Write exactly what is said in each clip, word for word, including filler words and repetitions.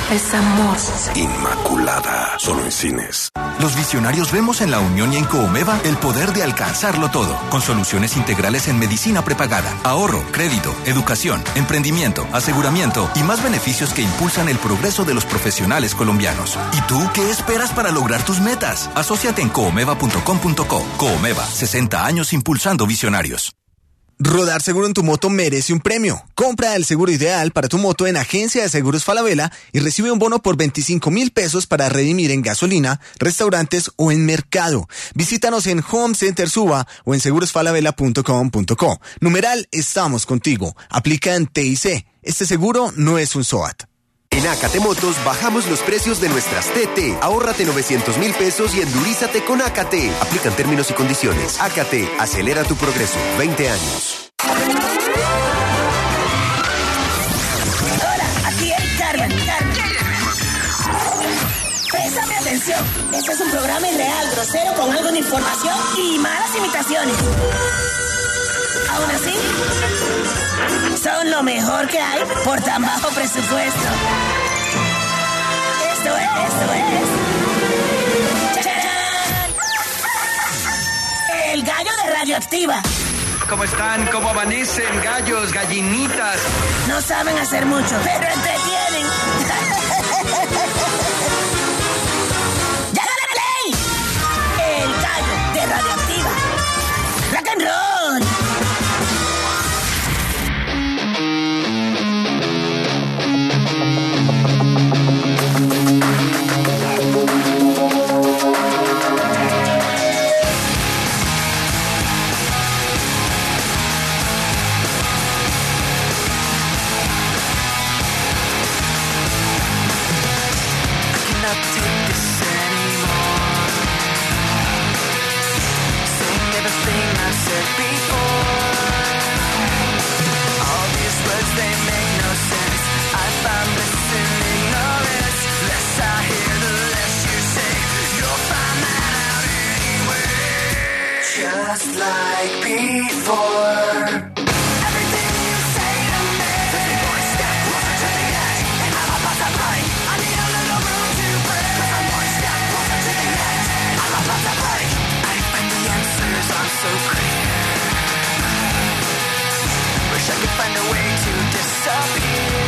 es amor. Inmaculada, solo en cines. Los visionarios vemos en La Unión y en Coomeva el poder de alcanzarlo todo, con soluciones integrales en medicina prepagada, ahorro, crédito, educación, emprendimiento, aseguramiento y más beneficios que impulsan el progreso de los profesionales colombianos. ¿Y tú qué esperas para lograr tus metas? Asóciate en coomeva punto com punto co. Coomeva, sesenta años impulsando visionarios. Rodar seguro en tu moto merece un premio. Compra el seguro ideal para tu moto en Agencia de Seguros Falabella y recibe un bono por veinticinco mil pesos para redimir en gasolina, restaurantes o en mercado. Visítanos en Home Center Suba o en seguros falabella punto com punto co. Numeral Estamos Contigo. Aplica en T I C. Este seguro no es un SOAT. En Acate Motos bajamos los precios de nuestras T T. Ahórrate novecientos mil pesos y endurízate con Acate. Aplican términos y condiciones. Acate, acelera tu progreso. veinte años. Hola, aquí es Carmen. Carmen. Préstame atención. Este es un programa irreal, grosero, con algo de información y malas imitaciones. Aún así, son lo mejor que hay por tan bajo presupuesto. Esto es, esto es. ¡Chachán! El gallo de Radioactiva. ¿Cómo están? ¿Cómo amanecen? Gallos, gallinitas. No saben hacer mucho, pero entretienen. ¡Ya la play! El gallo de Radioactiva. Rock and roll. Just like before. Everything you say to me makes me one step closer to the edge, and I'm about to break. I need a little room to breathe. Cause I'm one step closer to the edge, and I'm about to break. I find the answers are so clear. Wish I could find a way to disappear.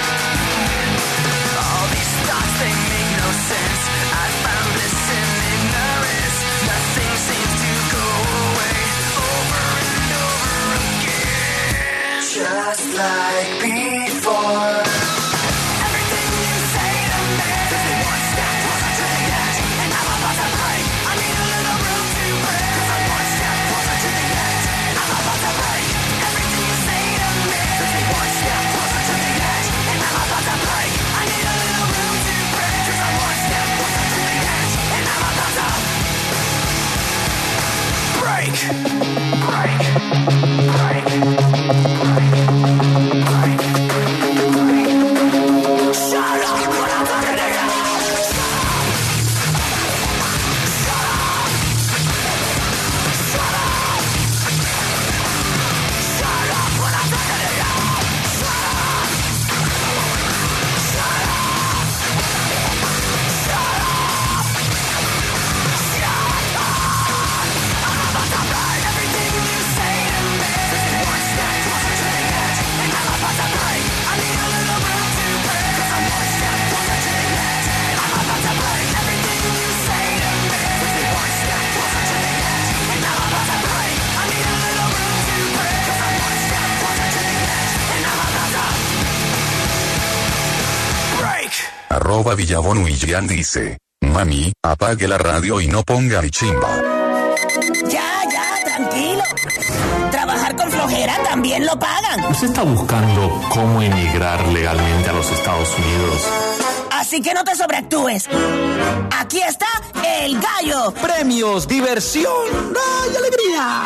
All these thoughts, they make no sense. I found bliss in ignorance. Nothing seems to go away over and over again. Just like before. Everything you say to me makes me one step closer to the edge, and I'm about to break. I need a little room to breathe. Cause I'm one step closer to the edge, and I'm about to break. Everything you say to me makes me one step closer to the edge, and I'm about to break. I need a little room to breathe. Cause I'm one step closer to the edge, and I'm about to break. Break. Break. Break. Break. Shut up when I'm talking to you. Shut up. Shut up. Shut up when I'm talking to you. Shut up. Shut up. Shut up. Shut up. I'm about to break. Everything you say to me makes me one step closer to the edge, and I'm about to break. I need a little room to breathe. Cause I'm one step closer to the edge, and I'm about to break. Everything you say to me makes me one step closer to the edge, and I'm about to break. I need a little room to breathe. Cause I'm one step closer to the edge, and I'm about to break. Arroba Villabón William dice: Mami, apague la radio y no ponga mi chimba. Ya, ya, tranquilo. Trabajar con flojera también lo pagan. ¿Usted está buscando cómo emigrar legalmente a los Estados Unidos? Así que no te sobreactúes. Aquí está el gallo. Premios, diversión, ¡ay, alegría!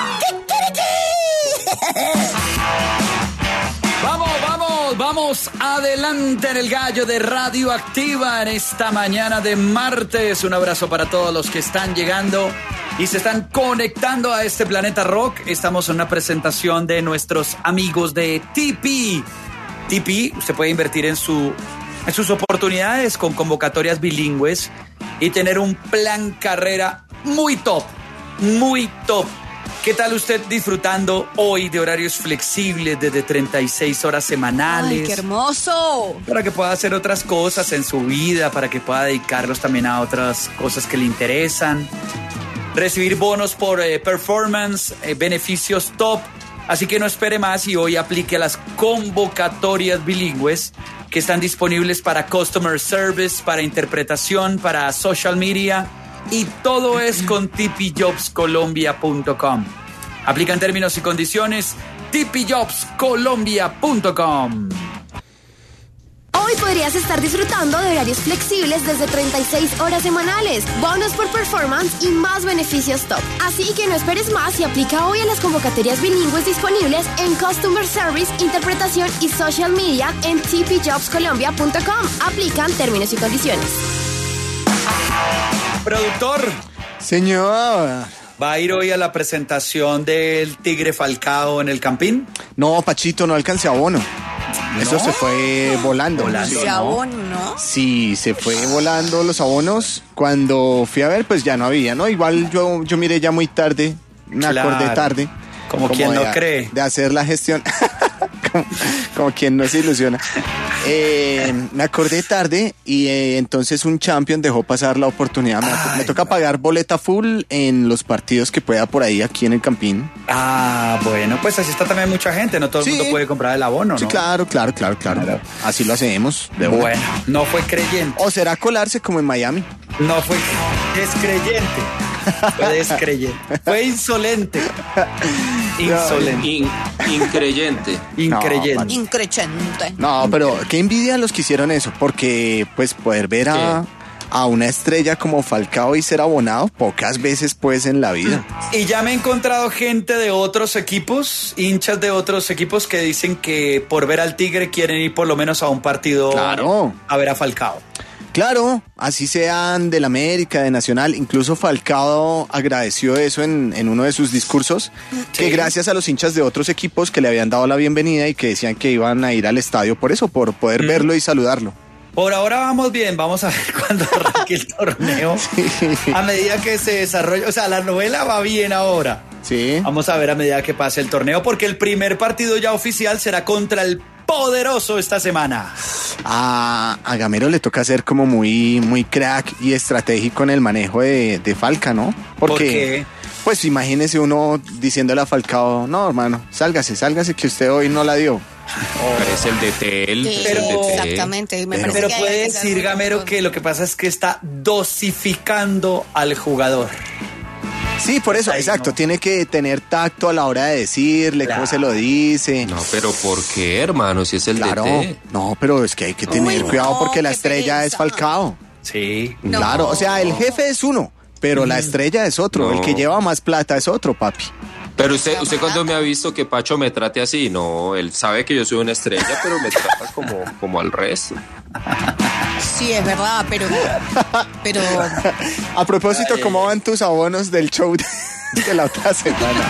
Vamos, vamos, vamos adelante en el gallo de Radioactiva en esta mañana de martes. Un abrazo para todos los que están llegando y se están conectando a este planeta rock. Estamos en una presentación de nuestros amigos de T P. T P, usted puede invertir en su sus oportunidades con convocatorias bilingües y tener un plan carrera muy top, muy top. ¿Qué tal usted disfrutando hoy de horarios flexibles desde treinta y seis horas semanales? ¡Ay, qué hermoso! Para que pueda hacer otras cosas en su vida, para que pueda dedicarlos también a otras cosas que le interesan. Recibir bonos por eh, performance, eh, beneficios top. Así que no espere más y hoy aplique a las convocatorias bilingües que están disponibles para Customer Service, para interpretación, para social media. Y todo es con t p jobs colombia punto com. Aplican términos y condiciones t p jobs colombia punto com. Hoy podrías estar disfrutando de horarios flexibles desde treinta y seis horas semanales, bonos por performance y más beneficios top. Así que no esperes más y aplica hoy a las convocatorias bilingües disponibles en Customer Service, Interpretación y Social Media en t p jobs colombia punto com. Aplican términos y condiciones. Productor, Señor. ¿va a ir hoy a la presentación del Tigre Falcao en el Campín? No, Pachito, no alcancé abono. Eso se fue volando. Volando. Sí, ¿no? Abono, ¿no? Sí, se fue volando los abonos. Cuando fui a ver, pues ya no había, ¿no? Igual yo, yo miré ya muy tarde, me Claro. acordé tarde. Como quien no de, cree. De hacer la gestión. como, como quien no se ilusiona. Eh, me acordé tarde y eh, entonces un champion dejó pasar la oportunidad. Me, Ay, me toca pagar boleta full en los partidos que pueda por ahí aquí en el Campín. Ah, bueno, pues así está también mucha gente. No todo el Sí. mundo puede comprar el abono, ¿no? Sí, claro, claro, claro, claro. Claro. Así lo hacemos. De una. Bueno, no fue creyente. O será colarse como en Miami. No fue descreyente. Fue descreyente. Fue insolente. Insolente. In- increyente. Increyente. No, Increchente. No, pero qué envidia los que hicieron eso, porque pues poder ver a, a una estrella como Falcao y ser abonado pocas veces pues en la vida. Y ya me he encontrado gente de otros equipos, hinchas de otros equipos que dicen que por ver al Tigre quieren ir por lo menos a un partido Claro. a ver a Falcao. Claro, así sean del América, de Nacional, incluso Falcao agradeció eso en, en uno de sus discursos, que gracias a los hinchas de otros equipos que le habían dado la bienvenida y que decían que iban a ir al estadio por eso, por poder verlo y saludarlo. Por ahora vamos bien, vamos a ver cuando arranque el torneo. A medida que se desarrolla, o sea, la novela va bien ahora. Sí. Vamos a ver a medida que pase el torneo, porque el primer partido ya oficial será contra el Poderoso esta semana. A, a Gamero le toca ser como muy, muy crack y estratégico en el manejo de, de Falca, ¿no? Porque, ¿Por qué? Pues imagínese uno diciéndole a Falcao, no, hermano, sálgase, sálgase que usted hoy no la dio. Es el D T L. Sí, es el D T L. exactamente. Me Pero- parece Pero que hay puede que ser decir muy Gamero cuidadoso. que lo que pasa es que está dosificando al jugador. Sí, por eso, Ahí exacto, no. tiene que tener tacto a la hora de decirle Claro. cómo se lo dice. No, pero ¿por qué, hermano? Si es el Claro, D T. no, pero es que hay que tener Uy, cuidado no, porque la qué estrella es pereza. Falcao. Sí. No. Claro, o sea, el jefe es uno, pero la estrella es otro, No. el que lleva más plata es otro, papi. Pero usted, usted cuando me ha visto que Pacho me trate así, no, él sabe que yo soy una estrella, pero me trata como, como al resto. Sí, es verdad, pero... Pero... A propósito, ¿cómo van tus abonos del show de, de la otra semana?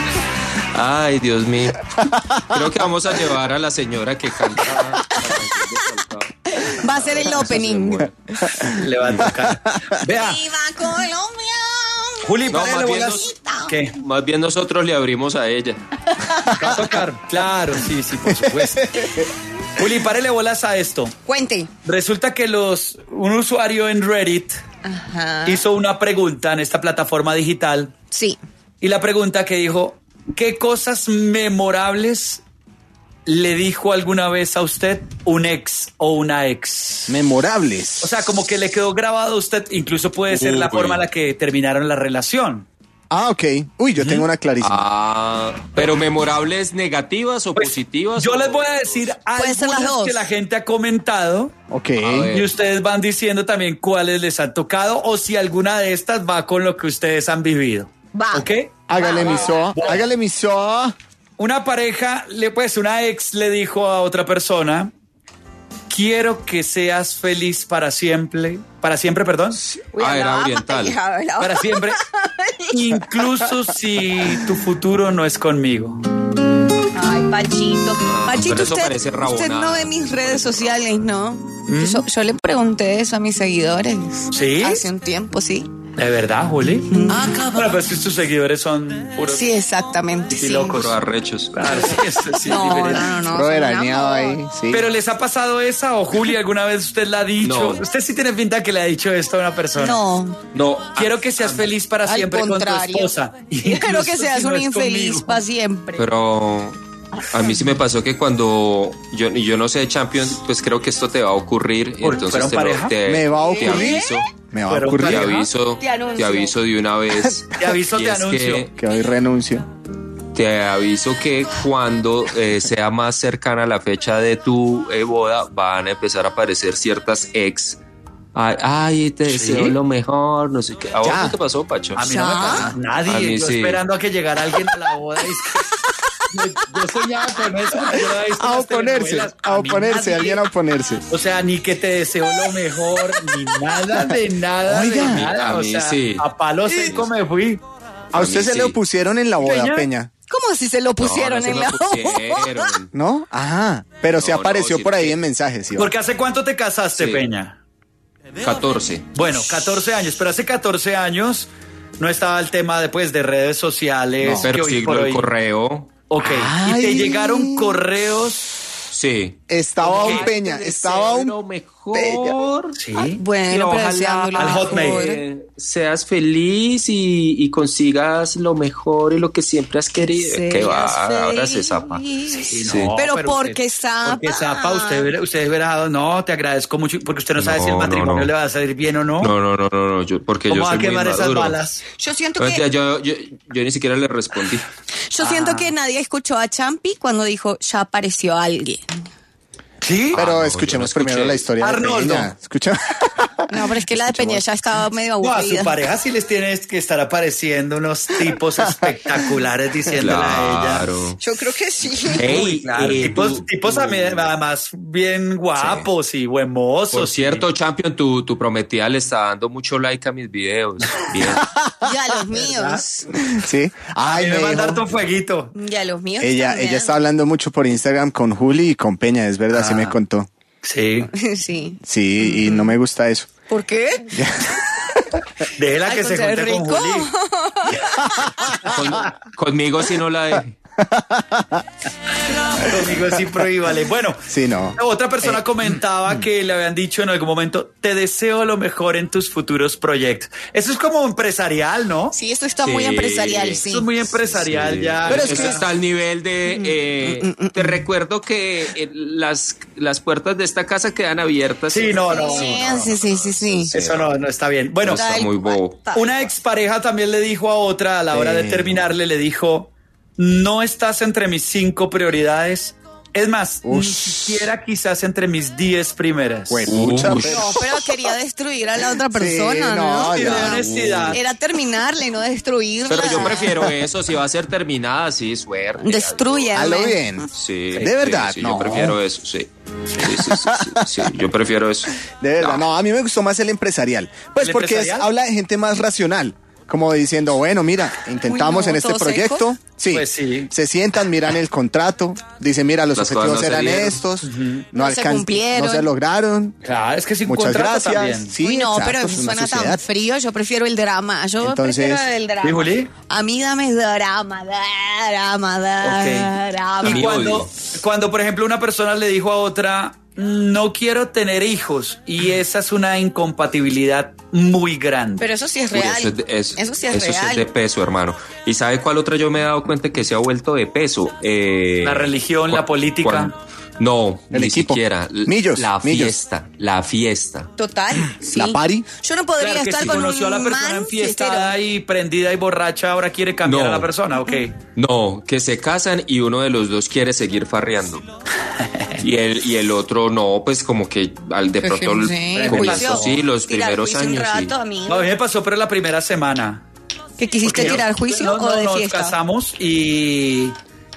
Ay, Dios mío. Creo que vamos a llevar a la señora que canta. la canción de Falcao. Va a ser el opening. Le va a tocar. Vea, ¡Viva Colombia! Juli, No, párele más bien, bolas. nos- ¿Qué? más bien nosotros le abrimos a ella. ¿Va a tocar? Claro, sí, sí, por supuesto. Juli, párele bolas a esto. Cuente. Resulta que los un usuario en Reddit Ajá. hizo una pregunta en esta plataforma digital Sí. y la pregunta que dijo, ¿qué cosas memorables le dijo alguna vez a usted un ex o una ex? Memorables. O sea, como que le quedó grabado a usted, incluso puede ser la Uy. forma en la que terminaron la relación. Ah, ok. Uy, yo tengo una clarísima. Ah, pero memorables negativas o Pues, positivas. yo o- les voy a decir Puede ser las algunas dos. que la gente ha comentado Ok. A ver. y ustedes van diciendo también cuáles les han tocado o si alguna de estas va con lo que ustedes han vivido. Va. ¿Ok? Hágale mi soa, hágale mi soa. Una pareja, le, pues una ex le dijo a otra persona, quiero que seas feliz para siempre, para siempre, perdón, Uy, Ah, era hablaba- oriental. hablaba- para siempre, incluso si tu futuro no es conmigo. Ay, Pachito. pero Pachito, eso usted, parece usted rabonada. no ve mis redes sociales, ¿no? Yo, yo le pregunté eso a mis seguidores. ¿Sí? Hace un tiempo, sí. ¿De verdad, Juli? Bueno, pues que tus seguidores son puros Sí, exactamente. y Sí. locos. Pero arrechos. Claro, sí, eso sí es No, diferente. no, no, no. Bro, son arañado amor. ahí, sí. Pero ¿les ha pasado esa o Juli alguna vez usted la ha dicho? No. Usted sí tiene pinta que le ha dicho esto a una persona. No. No, Quiero que seas feliz para Al siempre con tu contrario. esposa. Quiero Incluso que seas si no un es infeliz conmigo. para siempre. pero a mí sí me pasó que cuando yo, y yo no sé, Champions, pues creo que esto te va a ocurrir. ¿Por- Entonces fueron te, lo- pareja? te, ¿Me va a te ocurrir? aviso. Me va a Pero ocurrir Te pareja. aviso, Te anuncio. te aviso de una vez. Te aviso, Y te es que anuncio. que hoy renuncio. Te aviso que cuando eh, sea más cercana la fecha de tu eh, boda, van a empezar a aparecer ciertas ex. Ay, ay te deseo ¿Sí? lo mejor, no sé qué. ¿A vos Ya. no te pasó, Pacho? A mí no me ¿Ya? pasa nadie. A mí yo sí. esperando a que llegara alguien a la boda. y es que- yo, yo soñaba con eso. porque yo lo había visto en A las oponerse, telenovelas. a mí oponerse, nadie- alguien a oponerse. O sea, ni que te deseo lo mejor, ni nada de nada Oiga. de nada. A O mí sea, sí. a palo seco me fui. A usted mí se sí. lo pusieron en la boda, Peña. Peña. ¿Cómo si se lo pusieron No, no en se la me pusieron. ¿No? Ajá. Pero se No, no, apareció sí, por ahí sí. en mensajes, ¿sí? Porque ¿hace cuánto te casaste, Sí. Peña? catorce. Bueno, catorce años, pero hace catorce años no estaba el tema después de redes sociales. No, pero que hoy sí, por el hoy- correo. Ok, y Ay. te llegaron correos. Sí. Estaba un Ok. Peña, estaba un lo mejor. Sí. Bueno, pero deseándole al lo Hotmail. mejor. Eh, seas feliz y, y consigas lo mejor y lo que siempre has querido. Seas Que va, ahora se feliz. zapa. Sí, Sí. no, Pero usted- porque zapa. Porque zapa, usted, verá- usted verá, no, te agradezco mucho, porque usted no sabe No, si el no, matrimonio no. le va a salir bien o no. No, no, no, no, no, yo, porque ¿Cómo yo va soy a muy quemar esas maduro. balas? Yo siento Mentira, que, yo, yo, yo ni siquiera le respondí. yo siento que nadie escuchó a Champi cuando dijo, ya apareció alguien. ¿Sí? Pero Ah, no, escuchemos yo no escuché. primero la historia Arnoldo. de Peña. Escucha. No, pero es que la de Peña ya estaba medio No, a su aburrida. pareja sí les tienes que estar apareciendo unos tipos espectaculares diciéndole a ella. Claro. Yo creo que sí. Ey, Claro, eh, tipos, tú- tipos tú- también, además bien guapos y buen mozos. Por cierto, Champion, tu, tu prometida le está dando mucho like a mis videos. Bien. Ya los míos. Sí. Ay, Ay, me me va a dijo. dar tu fueguito. Ya los míos. Ella, también. ella está hablando mucho por Instagram con Juli y con Peña, es verdad, sí me contó. Sí. Sí. Sí, y no me gusta eso. ¿Por qué? Déjela Ay, que se contra el junte con rico. Juli. Con- conmigo si no la deje. Conmigo sí prohíbale. Bueno, Sí, no. otra persona Eh, comentaba que le habían dicho en algún momento, te deseo lo mejor en tus futuros proyectos. Eso es como empresarial, ¿no? Sí, esto está muy Sí. empresarial, sí. Eso es muy empresarial Sí. ya. Pero O eso sea, está al nivel de... eh, te recuerdo que eh, las, las puertas de esta casa quedan abiertas. Sí, no, no. Sí, sí, sí, sí, sí. Eso no, no está bien. Bueno, Está muy bobo. una expareja también le dijo a otra a la hora de Eh. terminarle, le dijo, no estás entre mis cinco prioridades. Es más, ni Ush. siquiera quizás entre mis diez primeras. Huepucha, Uy. pero- No, pero quería destruir a la otra persona, no, ¿no? Y de ya. honestidad. Era terminarle, no destruirla. Pero yo prefiero eso. Si va a ser terminada, sí, suerte. Destruye. Hazlo bien. Sí. ¿De verdad? Sí, sí, No. yo prefiero eso, sí. Sí, sí, sí, sí, sí, yo prefiero eso. De verdad, no, a mí me gustó más el empresarial. Pues ¿El porque es- empresarial? habla de gente más racional. Como diciendo, bueno, mira, intentamos Uy, no, en este ¿todo proyecto. seco? Sí, Pues sí. se sientan, miran el contrato, dicen, mira, los Las objetivos cosas no se eran dieron. estos, no, No se alcan- cumplieron. no se lograron. Claro, es que sin Muchas contrato gracias. también. Sí, Uy, no, exacto, pero es eso una suena sociedad. tan frío. Yo prefiero el drama. Yo Entonces- prefiero el drama. ¿Sí, Juli? A mí dame drama, drama, drama. Y mí cuando, odio. cuando, por ejemplo, una persona le dijo a otra, no quiero tener hijos, y esa es una incompatibilidad muy grande. Pero eso sí es Uy, real. eso, es de, eso- Eso sí es eso real. es de peso, hermano. ¿Y sabe cuál otra yo me he dado cuenta que se ha vuelto de peso? Eh, La religión, la cu- política. cuan- no, El ni equipo. siquiera. L- Millos, La millos. fiesta, la fiesta. Total. Sí. La pari. Yo no podría Claro que estar si con conoció un a la persona man enfiestada fiestero. y prendida y borracha, ahora quiere cambiar No. a la persona, ok. No, que se casan y uno de los dos quiere seguir farreando. Y el, y el otro no, pues como que al de Pues pronto sí, el juicio. comienzo sí, los Tirar primeros juicio años un sí. rato, amigo. No, a mí me pasó, pero la primera semana. ¿Que quisiste Porque tirar juicio no, o no, de nos fiesta? casamos y,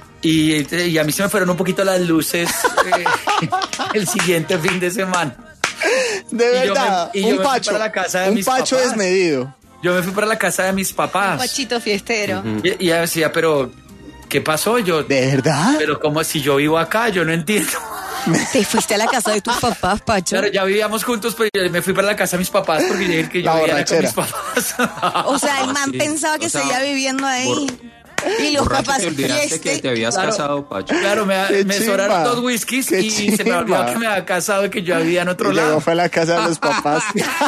y, y a mí se me fueron un poquito las luces eh, el siguiente fin de semana. De Y yo me- verdad, y yo me un fui pacho, para la casa de un mis pacho papás. desmedido. Yo me fui para la casa de mis papás. Pachito fiestero. Y, y ella decía, pero ¿qué pasó? Yo, ¿De verdad? pero como si yo vivo acá, yo no entiendo. Te fuiste a la casa de tus papás, Pacho. Claro, ya vivíamos juntos, pero yo me fui para la casa de mis papás porque dije que yo La vivía con mis borrachera. papás. O sea, el man Sí. pensaba que O sea, seguía viviendo ahí. Y los Borracho, papás, te y olvidaste que este... te habías Claro. casado, Pacho. Claro, me, Qué me chimba. sobraron dos whiskies Qué y se me olvidó chimba. que me había casado y que yo vivía en otro Y llegó lado. fue a la casa de los papás.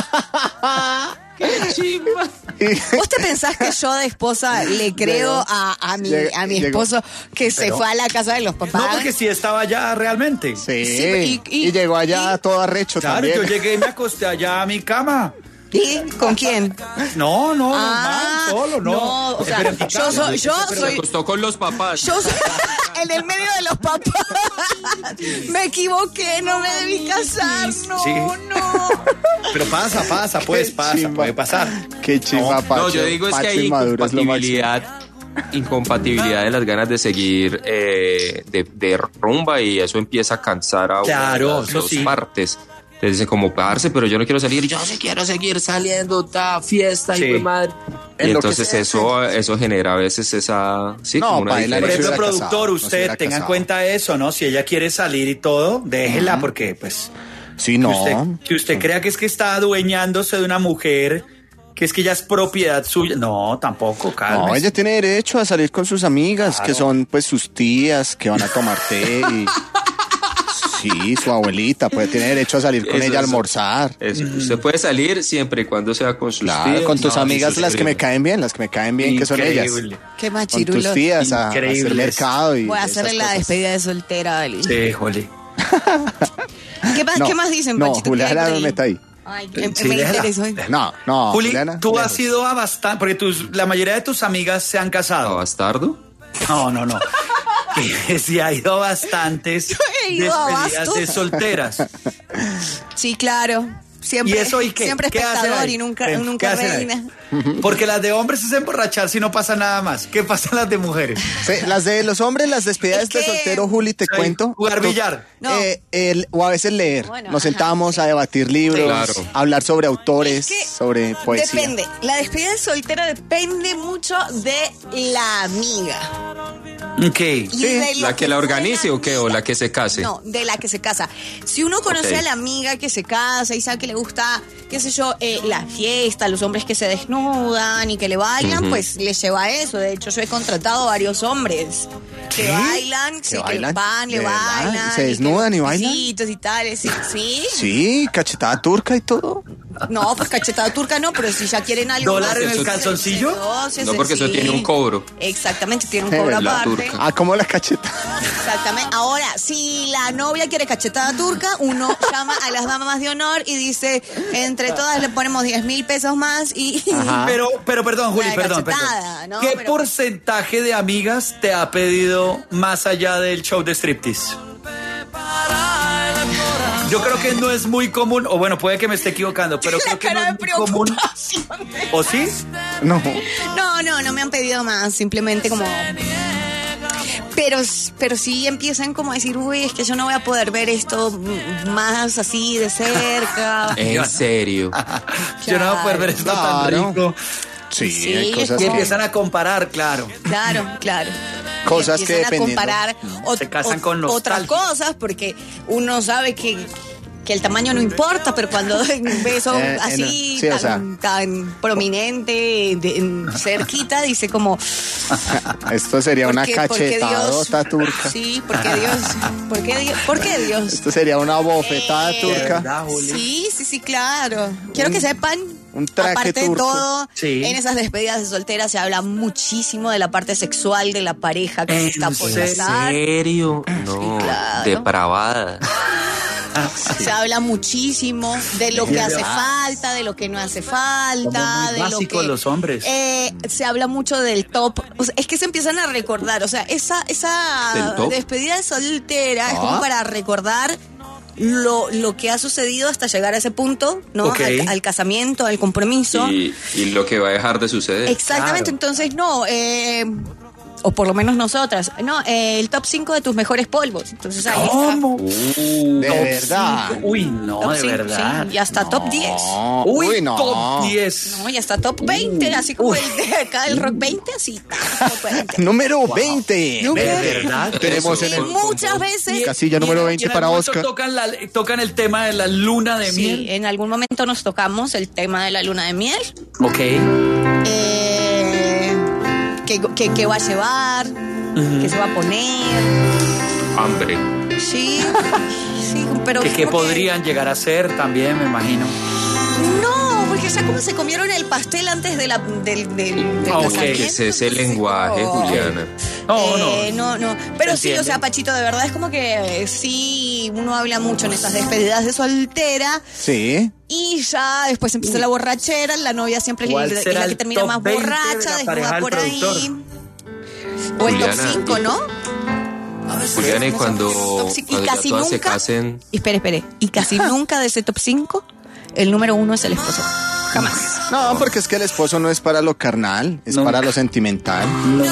¿Vos te pensás que yo de esposa le creo Llegó. a, a mi, Llegó. a mi Llegó. esposo que se Pero- fue a la casa de los papás? No, porque sí estaba allá realmente. Sí, Sí, y- y- y llegó allá y- todo arrecho Claro, también. yo llegué y me acosté allá a mi cama. ¿Y con quién? No, no, Ah, normal, solo, no. no, o sea, Pero en mi yo cama. soy- yo Se soy- acostó con los papás. Yo soy en el medio de los papás. Me equivoqué, no me debí casar. No, Sí. no. Pero pasa, pasa, pues, Qué pasa, chimba. puede pasar. Qué chimba, Pacho. No, yo digo es que Pacho hay inmaduro es lo máximo. incompatibilidad, incompatibilidad de las ganas de seguir eh, de, de rumba y eso empieza a cansar a una Claro, de las eso dos sí. partes. Entonces dice como, parce, pero yo no quiero salir, yo sí quiero seguir saliendo, ta fiesta Sí. y pues madre. En Y lo que entonces sea, eso, eso genera a veces esa, sí, No, como una baila, Por no se diferencia. ejemplo, hubiera productor, casado, no se usted hubiera tenga en casado. cuenta eso, ¿no? Si ella quiere salir y todo, déjela, porque pues Sí, no. que usted, que usted crea que es que está adueñándose de una mujer, que es que ya es propiedad suya. No, tampoco, No, cálmese. ella tiene derecho a salir con sus amigas, Claro. que son pues sus tías, que van a tomar té y... Sí, su abuelita, pues tiene derecho a salir con Eso, ella a eso. almorzar. Eso, usted puede salir siempre y cuando sea con sus Claro, tías, con tus no, amigas, sus las que me primas. caen bien, las que me caen bien, que son ellas. Increíble. Qué Con machirulo. tus tías a, a hacer Increíbles. mercado y Voy a esas hacerle la cosas. despedida de soltera, Ali. Sí, jole. ¿Qué más, No, ¿Qué más dicen, No, Pachito? ¿Qué Juliana hay no por me está ahí. Ay, me, Sí, me déjala. interesó. No, no, Juli, Juliana. tú lejos. has ido a bastante, porque tus, la mayoría de tus amigas se han ¿A casado. bastardo? No, no, no. Que sí ha ido a bastantes he ido a despedidas bastos. de solteras. Sí, claro. Siempre, ¿Y eso y qué? siempre ¿Qué hacen espectador ahí? y nunca, ¿Qué- nunca qué hacen ahí? reina. Porque las de hombres es emborrachar si no pasa nada más. ¿Qué pasa las de mujeres? Sí, las de los hombres, las despedidas Es de que- soltero, Juli, te Sí, cuento. jugar Tú- billar. No. eh, el- o a veces leer. Bueno, Nos ajá, sentábamos sí. a debatir libros, Claro. a hablar sobre autores, Es que sobre poesía. Depende. La despedida de soltera depende mucho de la amiga. Ok. Y de lo ¿La que la fue organice o qué? ¿O la que se case? No, de la que se casa. Si uno conoce Ok. a la amiga que se casa y sabe que le gusta, qué sé yo, eh, la fiesta, los hombres que se desnudan y que le bailan, Ujú. pues le lleva a eso. De hecho, yo he contratado a varios hombres que ¿Qué? bailan, sí, que bailan? van, le ¿De verdad? bailan. ¿Y se desnudan y que bailan? besitos y tales, sí, sí. Sí, cachetada turca y todo. No, pues cachetada turca no, pero si ya quieren algo ¿Dólar más, en el se- calzoncillo? No, se- No, se- porque eso sí. tiene un cobro. Exactamente, tiene un cobro La aparte. turca. Ah, como la cacheta. Exactamente. Ahora, si la novia quiere cachetada turca, uno llama a las damas de honor y dice, entre todas le ponemos diez mil pesos más y... Pero, pero perdón, Juli, La perdón, cachetada, perdón. ¿no? ¿Qué Pero- porcentaje de amigas te ha pedido más allá del show de striptease? Yo creo que no es muy común, o bueno, puede que me esté equivocando, pero creo que no cara es de muy común. preocupación. ¿O sí? No. No, no, no me han pedido más, simplemente como... Pero, pero sí empiezan como a decir, uy, es que yo no voy a poder ver esto mm, más así de cerca. En serio. Yo no voy a poder ver esto tan Claro. rico. Sí, Sí, hay cosas Y es que... empiezan a comparar, claro. Claro, claro. Cosas Y que empiezan a dependiendo- comparar ot- Se casan ot- con otras nostalgia. cosas porque uno sabe que, que el tamaño no importa, pero cuando ve eso Eh, eh, así sí, o tan, sea. tan prominente, de- en- cerquita, dice como... Esto sería una ¿por qué- por qué Dios? cachetadota turca. Sí, porque Dios, ¿por qué Dios? ¿Por qué Dios? Esto sería una bofetada Eh, turca. ¿Verdad, Juli? Sí, sí, sí, claro. Quiero Un- que sepan, un traje aparte de turco. todo, Sí. en esas despedidas de soltera se habla muchísimo de la parte sexual de la pareja que se ¿En está por serio? casar. ¿Serio? No, claro. depravada. Se habla muchísimo de lo que hace falta, de lo que no hace falta, Somos muy de lo básicos que los hombres. Eh, se habla mucho del top. O sea, es que se empiezan a recordar. O sea, esa, ¿Del esa top? despedida de soltera es como Ah. para recordar lo, lo que ha sucedido hasta llegar a ese punto, ¿no? Ok. Al, al casamiento, al compromiso. Y, y lo que va a dejar de suceder. Exactamente, Claro. entonces no, eh, o por lo menos nosotras, no, eh, el top cinco de tus mejores polvos. Entonces ahí ¿Cómo? Uh, de verdad. cinco. Uy, no, top de cinco, verdad. sí, y hasta no. top diez. Uy, Uy, no. top diez. No, y hasta top veinte, así como el de acá del rock veinte, así. Top veinte. Número veinte. Número- De verdad. Tenemos Y en el muchas veces. casilla número Y en- veinte y en para algún momento Oscar. Tocan, la, tocan el tema de la luna de Sí, miel. en algún momento nos tocamos el tema de la luna de miel. Ok. Eh, ¿qué, qué, qué va a llevar? ¿Qué se va a poner? Hambre. Sí, sí, pero... Que, que porque- podrían llegar a ser también, me imagino. No, porque ya como se comieron el pastel antes de la, del, del, del Ah, ok. casamiento, Que ese es el entonces, lenguaje, no. Juliana. No, Eh, no, no. Pero ¿Se sí, o entiende? sea, Pachito, de verdad es como que eh, sí, uno habla mucho en estas despedidas de soltera Sí. y ya después empieza la borrachera, la novia siempre es ¿Cuál la, es será la que el termina top más veinte de borracha, la pareja desnuda del por productor? ahí. O el top Juliana, cinco, y- ¿no? Juliana, y No sé, cuando, top cinco. Y cuando ya casi todas se nunca- casen, Y espere, espere. Y casi nunca de ese top cinco, el número uno es el esposo. Jamás. No, porque es que el esposo no es para lo carnal, es Nunca. para lo sentimental.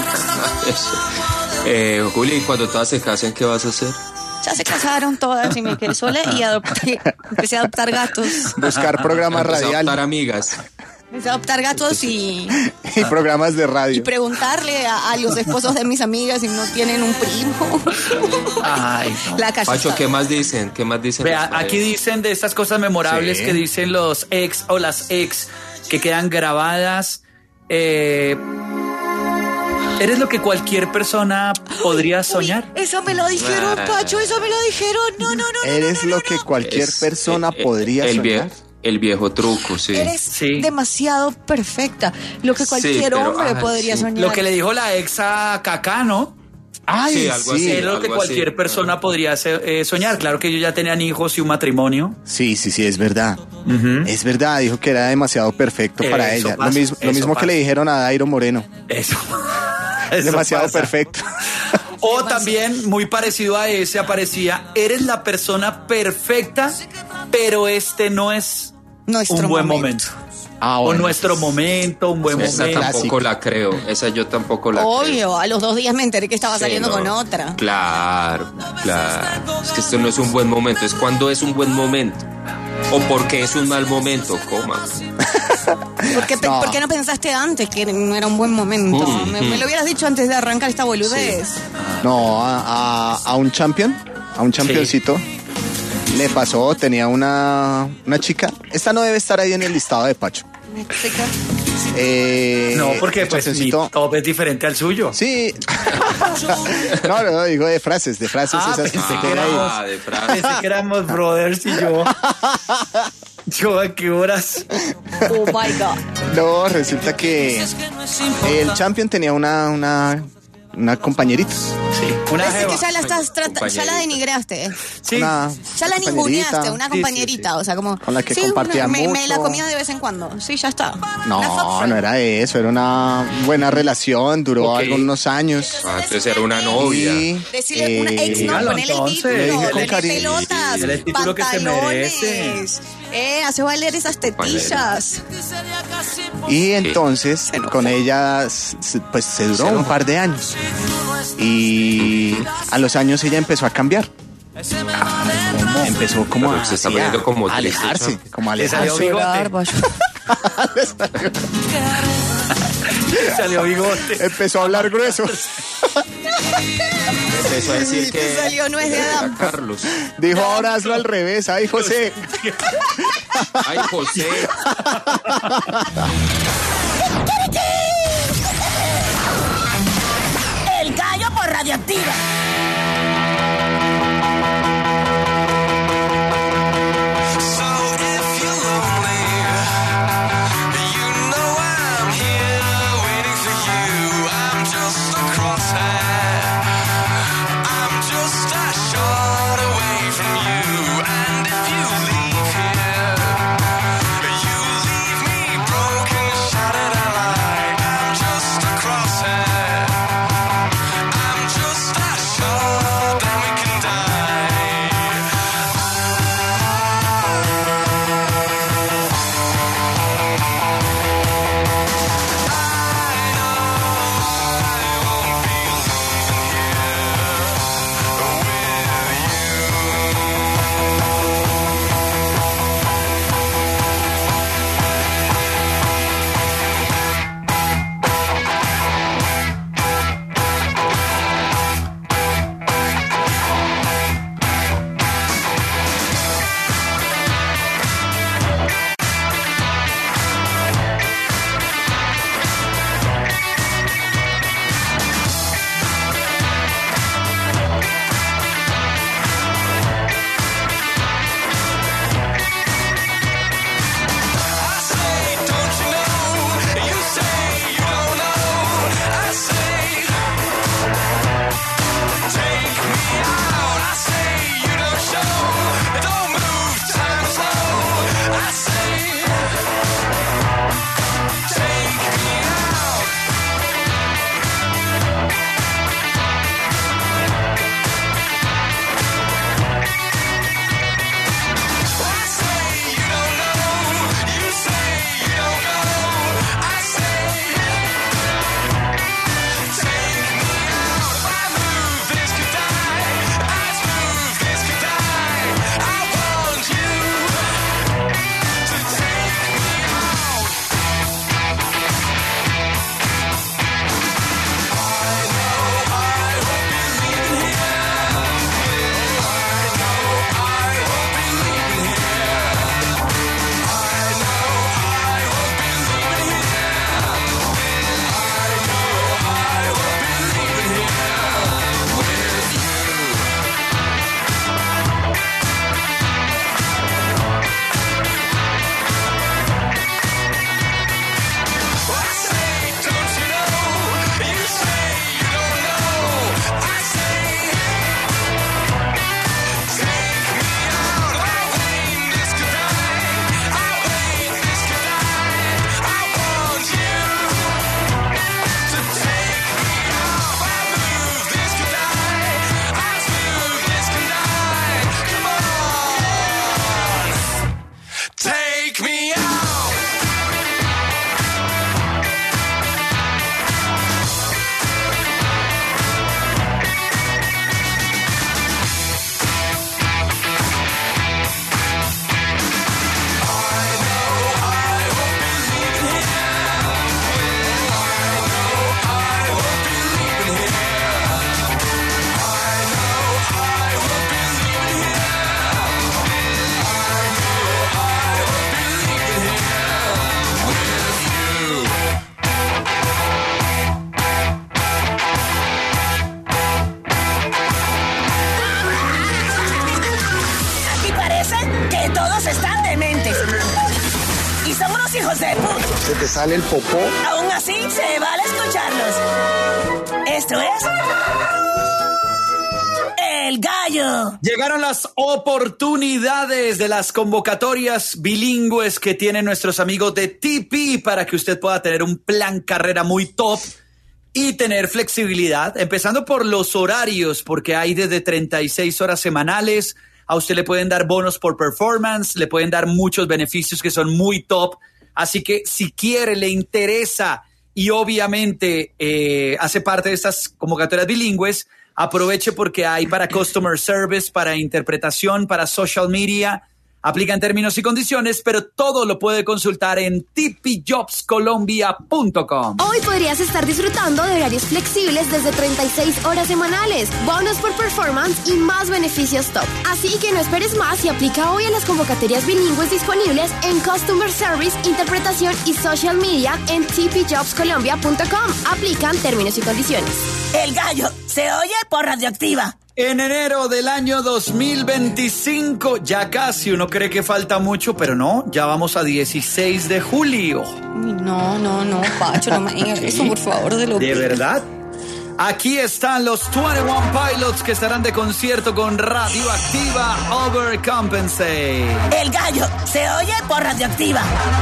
eh, Juli, y cuando todas se casen, ¿qué vas a hacer? Ya se casaron todas y me quedé sola y adopté, empecé a adoptar gatos. Buscar programas Empezar a adoptar radial amigas. Empecé a adoptar gatos y, y programas de y radio. preguntarle a, a los esposos de mis amigas si no tienen un primo. Ay, no. La calle Pacho, está- ¿qué más dicen? ¿Qué más dicen? Vea, las parejas? aquí dicen de estas cosas memorables Sí. que dicen los ex o las ex que quedan grabadas. Eh, ¿Eres lo que cualquier persona podría soñar? Uy, eso me lo dijeron, Ah. Pacho, eso me lo dijeron. No, no, no. Eres lo que cualquier Es- persona eh, eh, podría el soñar. vie- el viejo truco, sí. Eres Sí. demasiado perfecta. Lo que Sí, cualquier pero, hombre ah, podría sí. soñar. Lo que le dijo la ex a Kaká, ¿no? Ay, Sí, sí. algo así. Es lo que algo cualquier así. persona podría hacer- eh, soñar. Claro que ellos ya tenían hijos y un matrimonio. Sí, sí, sí, es verdad. Es verdad, dijo que era demasiado perfecto para Eso ella. pasa, lo mismo, lo eso mismo que pasa. le dijeron a Dairo Moreno. Eso. Eso demasiado pasa. perfecto. O también, muy parecido a ese, aparecía, eres la persona perfecta, pero este no es Nuestro un buen momento. momento. Ah, O bueno. nuestro momento, un buen Esa momento. tampoco la creo. Esa yo tampoco la creo. Obvio, a los dos días me enteré que estaba Sí, saliendo no. con otra. Claro, claro. Es que esto no es un buen momento. Es cuando es un buen momento. O porque es un mal momento, coma. ¿Por qué, pe- No. por qué no pensaste antes que no era un buen momento? Mm, me, me lo hubieras dicho antes de arrancar esta boludez. No, a, a- a un champion, a un championcito, le pasó, tenía una, una chica. Esta no debe estar ahí en el listado de Pacho. Chica. Eh, No, porque el pues mi championcito- top es diferente al suyo. Sí. no, no, no, digo de frases, de frases Ah, esas pensé que que tiene ahí. Ah, de frase. Pensé que éramos brothers y yo. Yo a qué horas. Oh my God. No, resulta que el champion tenía una, una, una compañerita. Sí, una Parece jeva. que ya la estás tratando, ya la compañerita. denigraste. Sí. Una, Ya la compañerita. ninguneaste, una Sí, compañerita, sí, sí. o sea, como... Con la que sí, compartía una- me, me mucho. la comía de vez en cuando. Sí, ya está. Una No, fuck friend. no era eso, era una buena relación, duró Ok. algunos años. Ah, entonces era una novia. Y, Decirle una eh, ex, no, dígalo, ponele el entonces. título, Le dije con ponele cariño. pelotas, Dile el título que se pantalones. merece. Eh, hace valer esas tetillas. Y entonces con ella s- s- pues se duró un par de años. Y a los años ella empezó a cambiar. Empezó como Pero a, se está así a- poniendo como a triste, alejarse, ¿no? como a Le salió alejarse. Llorar, bigote. Salió bigote. Empezó a hablar grueso. Empezó a decir Te que salió nuez de era Adán. Carlos. Dijo, ahora hazlo al revés. Ay, José. Ay, José. El gallo por radioactiva. I'm just a hijos de puta. ¿Se te sale el popó? Aún así, se vale escucharlos. Esto es... El Gallo. Llegaron las oportunidades de las convocatorias bilingües que tienen nuestros amigos de T P para que usted pueda tener un plan carrera muy top y tener flexibilidad, empezando por los horarios, porque hay desde treinta y seis horas semanales. A usted le pueden dar bonos por performance, le pueden dar muchos beneficios que son muy top. Así que si quiere, le interesa y obviamente eh, hace parte de estas convocatorias bilingües, aproveche porque hay para customer service, para interpretación, para social media. Aplican términos y condiciones, pero todo lo puede consultar en t p jobs colombia punto com. Hoy podrías estar disfrutando de horarios flexibles desde treinta y seis horas semanales, bonos por performance y más beneficios top. Así que no esperes más y aplica hoy a las convocatorias bilingües disponibles en Customer Service, Interpretación y Social Media en t p jobs colombia punto com. Aplican términos y condiciones. El Gallo se oye por Radioactiva. En enero del año dos mil veinticinco, ya casi, uno cree que falta mucho, pero no, ya vamos a dieciséis de julio. No, no, no, Pacho, no me digas eso, por favor, de lo ¿De que... verdad? Aquí están los veintiuno Pilots que estarán de concierto con Radioactiva Overcompensate. El Gallo se oye por Radioactiva.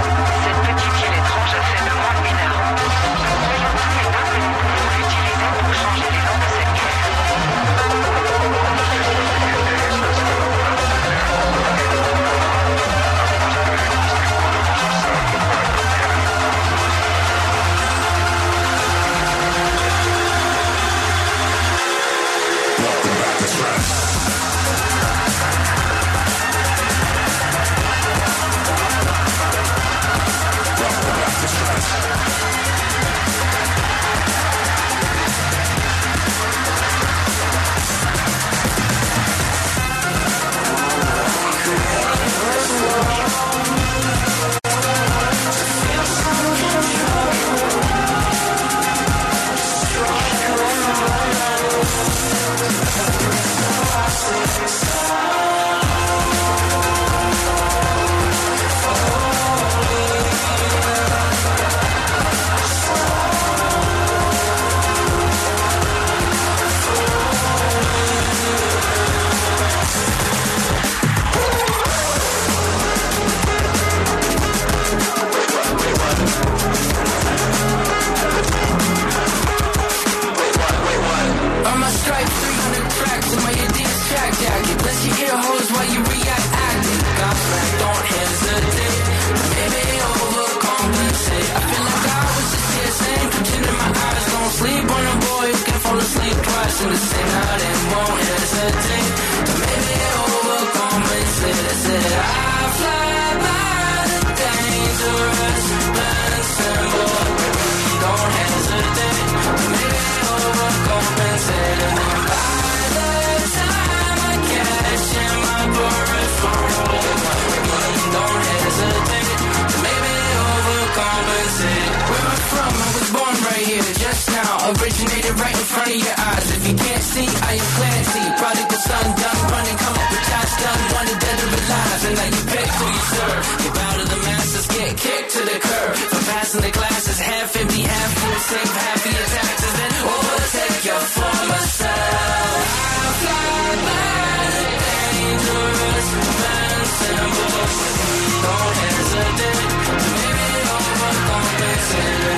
Originated right in front of your eyes. If you can't see, I am Clancy. Product of sun done, running, come up with shots done. Wanted dead or alive, and now you pick who you serve. Get out of the masses, get kicked to the curb. For passing the classes, half empty, half full. Save half of your taxes, then overtake your former self. I fly by the dangerous invincible. Don't hesitate to maybe overcompensate.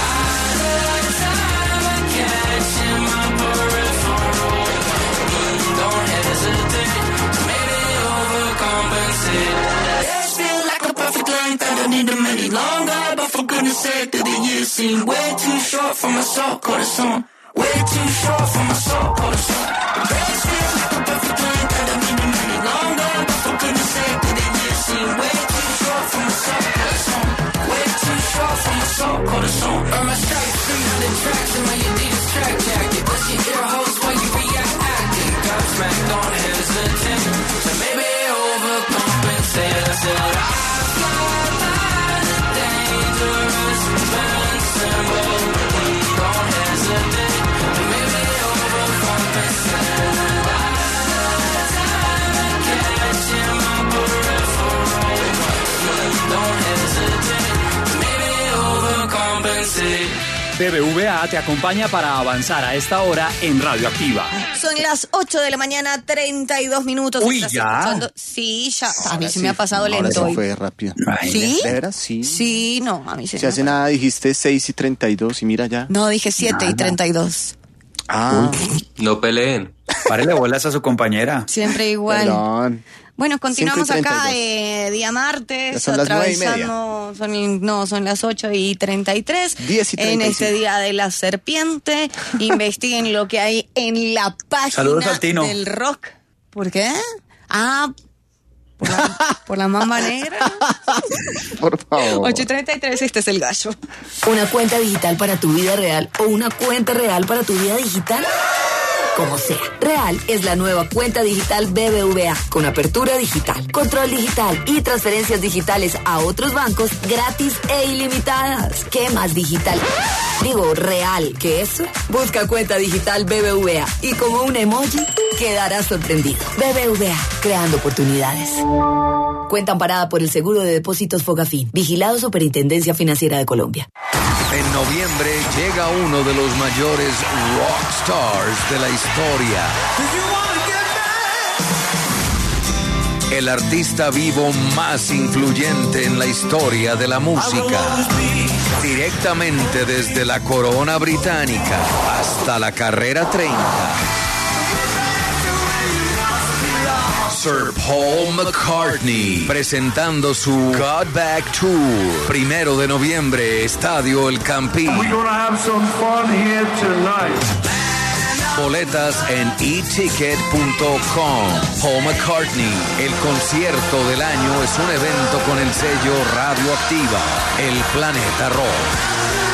I need them any longer, but for goodness sake, do the years seem way too short for my soul, corazón? Way too short for my soul, corazón. Days feel like a perfect length, I don't need them any longer, but for goodness sake, do the years seem way too short for my soul, corazón? Way too short for my soul, corazón. Earn my stripes, three hundred tracks in my Adidas track jacket. Bust your ear holes while you react acting. Godsmack, don't hesitate to maybe overcompensate. I said, I don't hesitate B B V A te acompaña para avanzar a esta hora en Radioactiva. Son las ocho de la mañana, treinta y dos minutos. Uy, ¿Estás ya. escuchando? Sí, ya. A mí Ahora se sí, me ha pasado ahora lento sí hoy. fue rápido. ¿Sí? ¿De veras? Sí. Sí, no, a mí se Si me hace ha nada dijiste seis y treinta y dos y mira ya. No, dije siete y treinta y dos. Ah, No peleen. Párele bolas a su compañera. Siempre igual. perdón. Bueno, continuamos cinco y acá, treinta y eh, día Ya martes, son las nueve y atravesando, son, no, son las ocho y treinta y tres. diez y treinta y En este cinco. día de la serpiente, investiguen lo que hay en la Saludos página al Tino. del rock. ¿Por qué? Ah, por la, por la mamba negra. Por favor. ocho y treinta y tres, este es el gallo. ¿Una cuenta digital para tu vida real o una cuenta real para tu vida digital? Como sea, Real es la nueva cuenta digital B B V A con apertura digital, control digital y transferencias digitales a otros bancos gratis e ilimitadas. ¿Qué más digital? Digo, real que eso. Busca cuenta digital B B V A y como un emoji quedarás sorprendido. B B V A, creando oportunidades. Cuenta amparada por el Seguro de Depósitos Fogafín. Vigilado Superintendencia Financiera de Colombia. En noviembre llega uno de los mayores rock stars de la historia. El artista vivo más influyente en la historia de la música. Directamente desde la corona británica hasta la carrera treinta. Sir Paul McCartney presentando su Got Back Tour. Primero de noviembre, Estadio El Campín. Boletas en e ticket punto com. Paul McCartney, el concierto del año, es un evento con el sello Radioactiva, el Planeta Rock.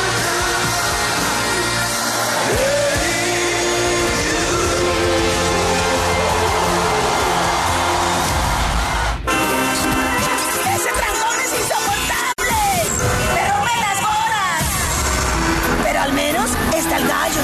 ¡Ese trancón es insoportable! ¡Me rompe las bolas! Pero al menos está el gallo.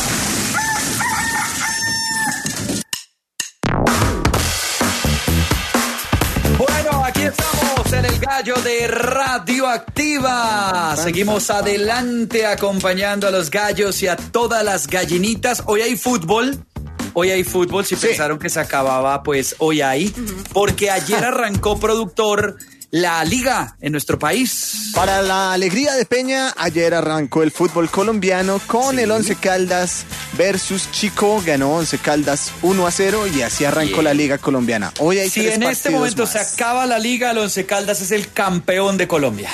Bueno, aquí estamos en el gallo de Radioactiva. Seguimos adelante acompañando a los gallos y a todas las gallinitas. Hoy hay fútbol. Hoy hay fútbol. Si pensaron que se acababa, pues hoy hay. Porque ayer arrancó, productor, la liga en nuestro país. Para la alegría de Peña, ayer arrancó el fútbol colombiano con el Once Caldas versus Chico. Ganó Once Caldas uno a cero y así arrancó Bien. la liga colombiana. Hoy hay Si tres en este partidos momento más. se acaba la liga, el Once Caldas es el campeón de Colombia.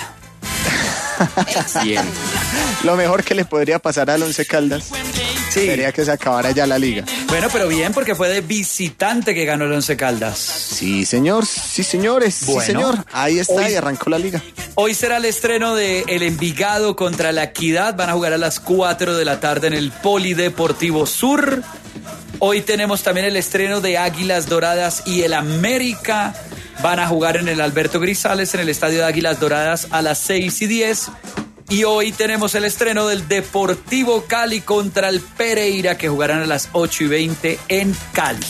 Bien. Lo mejor que le podría pasar al Once Caldas Sí. sería que se acabara ya la liga. Bueno, pero bien, porque fue de visitante que ganó el Once Caldas. Sí, señor. Sí, señores. Bueno. sí, señor. Ahí está Hoy- y arrancó la liga. Hoy será el estreno de El Envigado contra la Equidad. Van a jugar a las cuatro de la tarde en el Polideportivo Sur. Hoy tenemos también el estreno de Águilas Doradas y el América. Van a jugar en el Alberto Grisales, en el Estadio de Águilas Doradas a las seis y diez. Y hoy tenemos el estreno del Deportivo Cali contra el Pereira, que jugarán a las ocho y veinte en Cali.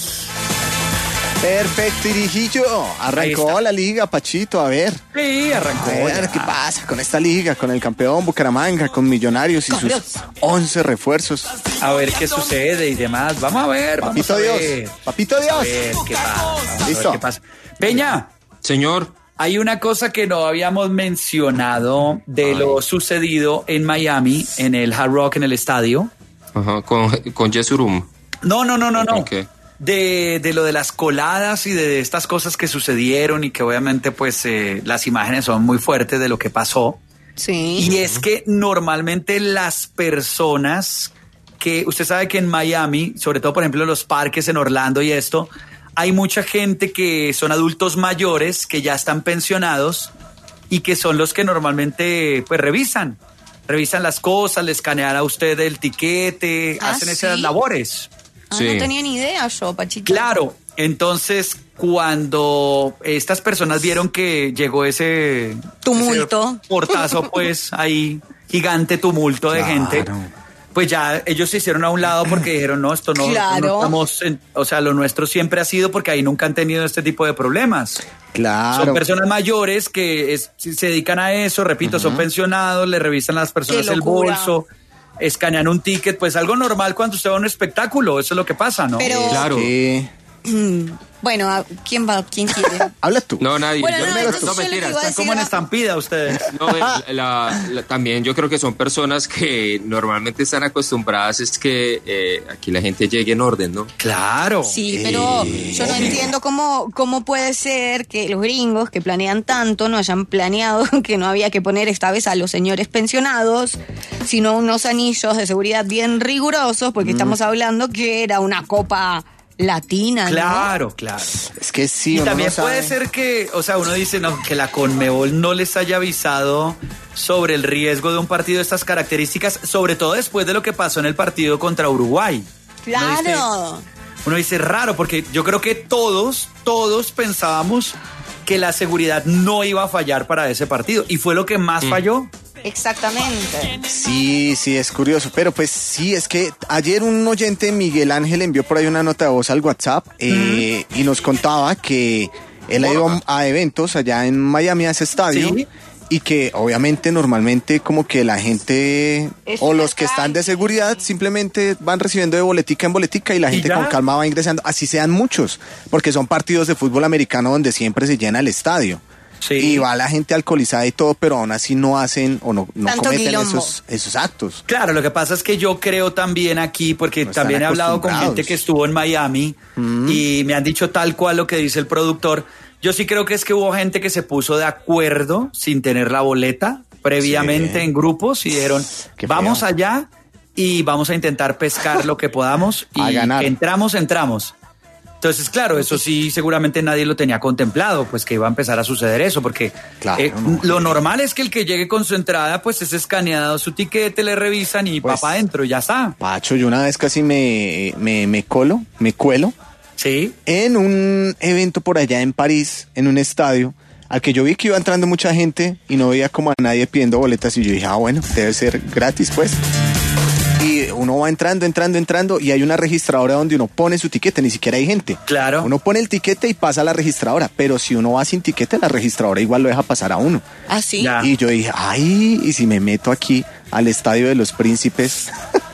Perfecto, Irijillo. Arrancó la liga, Pachito, a ver. Sí, arrancó. A ver, ya. ¿qué pasa con esta liga? Con el campeón Bucaramanga, con Millonarios y sus once refuerzos. A ver qué sucede y demás. Vamos a ver. Vamos Papito a ver. Dios, papito Vamos a Dios. ver qué pasa. Vamos a ver Listo. qué pasa. Peña, Señor. hay una cosa que no habíamos mencionado de lo sucedido en Miami, en el Hard Rock, en el estadio. Ajá, con, con Jesurum. No, no, no, no, no. Ok. De, de lo de las coladas y de estas cosas que sucedieron y que obviamente pues eh, las imágenes son muy fuertes de lo que pasó. Sí. Y es que normalmente las personas que, usted sabe que en Miami, sobre todo por ejemplo en los parques en Orlando y esto, hay mucha gente que son adultos mayores, que ya están pensionados y que son los que normalmente pues revisan. Revisan las cosas, le escanean a usted el tiquete, ¿Ah, hacen sí? esas labores. Ah, Sí. no tenía ni idea yo, Pachito. Claro, entonces cuando estas personas vieron que llegó ese Tumulto. ese portazo, pues ahí gigante tumulto de gente, pues ya ellos se hicieron a un lado porque dijeron, no, esto no, Claro. no estamos, en- o sea, lo nuestro siempre ha sido porque ahí nunca han tenido este tipo de problemas. Claro. Son personas mayores que es- se dedican a eso, repito, son pensionados, le revisan a las personas Qué el locura. bolso. escanean un ticket, pues algo normal cuando usted va a un espectáculo, eso es lo que pasa, ¿no? Pero, Claro. Sí. bueno, ¿a- ¿quién va? ¿Quién quiere? Habla tú. No, nadie. Bueno, Yo- no, no, entonces no, yo lo que mentiras. iba a Están como en era- estampida ustedes. No, eh, la- la- también yo creo que son personas que normalmente están acostumbradas es que eh, aquí la gente llegue en orden, ¿no? Claro. Sí, pero yo no entiendo cómo, cómo puede ser que los gringos que planean tanto no hayan planeado que no había que poner esta vez a los señores pensionados, sino unos anillos de seguridad bien rigurosos, porque estamos hablando que era una copa latina, ¿no? Claro, claro. Es que sí, Y uno también no puede sabe. ser que, o sea, uno dice no, que la Conmebol no les haya avisado sobre el riesgo de un partido de estas características, sobre todo después de lo que pasó en el partido contra Uruguay. Claro. Uno dice raro, porque yo creo que todos, todos pensábamos que la seguridad no iba a fallar para ese partido, y fue lo que más falló. Exactamente. Sí, sí, es curioso, pero pues sí, es que ayer un oyente, Miguel Ángel, envió por ahí una nota de voz al WhatsApp eh, y nos contaba que él ha ido a eventos allá en Miami, a ese estadio, Sí. y que obviamente normalmente como que la gente Es o una los que están de calle. seguridad simplemente van recibiendo de boletica en boletica y la ¿Y gente ya? con calma va ingresando, así sean muchos, porque son partidos de fútbol americano donde siempre se llena el estadio. Sí. Y va la gente alcoholizada y todo, pero aún así no hacen o no, no Tanto cometen quilombo. esos, esos actos. Claro, lo que pasa es que yo creo también aquí, porque No están también he hablado con acostumbrados. gente que estuvo en Miami y me han dicho tal cual lo que dice el productor. Yo sí creo que es que hubo gente que se puso de acuerdo sin tener la boleta previamente Sí. en grupos y dijeron, Qué feo. vamos allá y vamos a intentar pescar lo que podamos y A ganar. que entramos, entramos. Entonces, claro, eso sí, seguramente nadie lo tenía contemplado, pues que iba a empezar a suceder eso, porque Claro, eh, no. lo normal es que el que llegue con su entrada, pues es escaneado su tiquete, le revisan y Pues, va para adentro, ya está. Pacho, yo una vez casi me, me, me colo, me cuelo Sí. en un evento por allá en París, en un estadio, al que yo vi que iba entrando mucha gente y no veía como a nadie pidiendo boletas y yo dije, ah, bueno, debe ser gratis, pues. Y uno va entrando, entrando, entrando y hay una registradora donde uno pone su tiquete, ni siquiera hay gente. Claro. Uno pone el tiquete y pasa a la registradora, pero si uno va sin tiquete, la registradora igual lo deja pasar a uno. ¿Ah, sí? Ya. Y yo dije, ay, y si me meto aquí al Estadio de los Príncipes,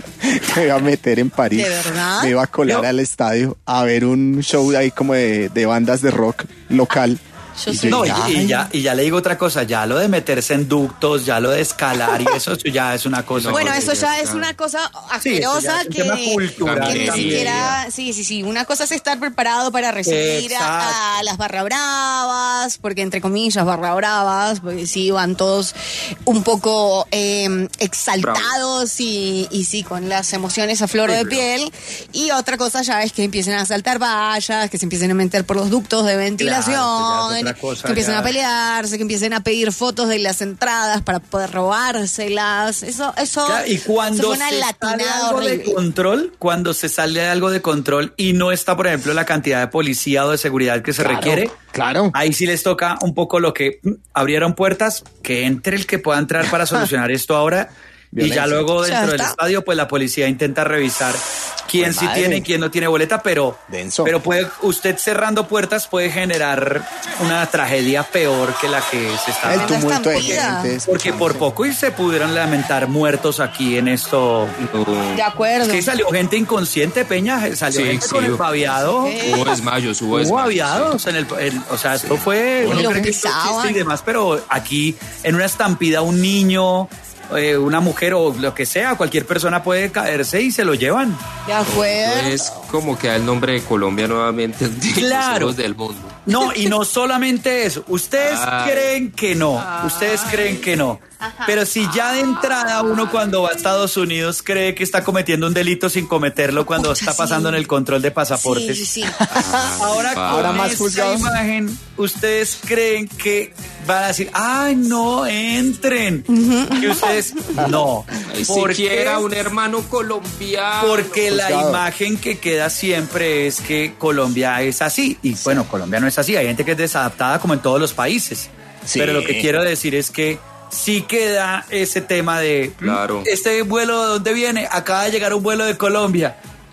me voy a meter en París. ¿De verdad? Me iba a colar Yo- al estadio a ver un show ahí como de, de bandas de rock local. Yo Y soy- No, y, dije, y ay, ya, y ya le digo otra cosa, ya lo de meterse en ductos, ya lo de escalar y eso ya es una cosa. Bueno, que- eso ya ya es está. una cosa Sí, eso ya asquerosa es un que, tema cultural que ni también. siquiera, sí, sí, sí, una cosa es estar preparado para recibir a, a Exacto. las barra bravas, porque entre comillas barra bravas, porque sí van todos un poco eh, exaltados y, y sí, con las emociones a flor Sí, de pero- piel, y otra cosa ya es que empiecen a saltar vallas, que se empiecen a meter por los ductos de ventilación, Claro, ya es otra cosa, que empiecen ya. a pelearse, que empiecen a pedir fotos de las entradas para poder robárselas, eso, eso, Claro, y eso cuando fue una se sale latinada algo de horrible. control, cuando se sale algo de control y no está, por ejemplo, la cantidad de policía o de seguridad que se Claro, requiere, claro. ahí sí les toca un poco lo que mm, abrieron puertas, que entre el que pueda entrar para solucionar esto ahora. Y ya Violencia. luego Ya dentro del está. estadio, pues la policía intenta revisar quién Pues sí madre. tiene y quién no tiene boleta, pero, Denso. pero puede, usted cerrando puertas puede generar una tragedia peor que la que se está El Una dando. tumulto de estampida. gente. Porque por poco y se pudieron lamentar muertos aquí en esto. De acuerdo. Es que salió gente inconsciente, Peña, salió Sí, gente sí. con el baviado. Hubo desmayos, hubo Hubo desmayos. aviados en el, el- o sea, esto fue, Y uno lo cree que esto pisaban. existe y demás, pero aquí en una estampida un niño, eh, una mujer o lo que sea, cualquier persona puede caerse y se lo llevan. De acuerdo. Es como que da el nombre de Colombia nuevamente en Claro. los ojos del mundo. No, y no solamente eso, ustedes Ay. creen que no, ustedes creen que no, pero si ya de entrada uno cuando va a Estados Unidos cree que está cometiendo un delito sin cometerlo cuando Pucha, está pasando sí. en el control de pasaportes. Sí, sí, sí. Ahora, Ah, con ahora más esa juzgados. imagen, ¿ustedes creen que van a decir, ay, no, entren? Que ustedes, no. Ay, ¿Por qué? siquiera un hermano colombiano. Porque la Juzgado. imagen que queda siempre es que Colombia es así. Y bueno, Colombia no es así. Hay gente que es desadaptada como en todos los países. Sí. Pero lo que quiero decir es que sí queda ese tema de... Claro. Este vuelo, ¿de dónde viene? Acaba de llegar un vuelo de Colombia.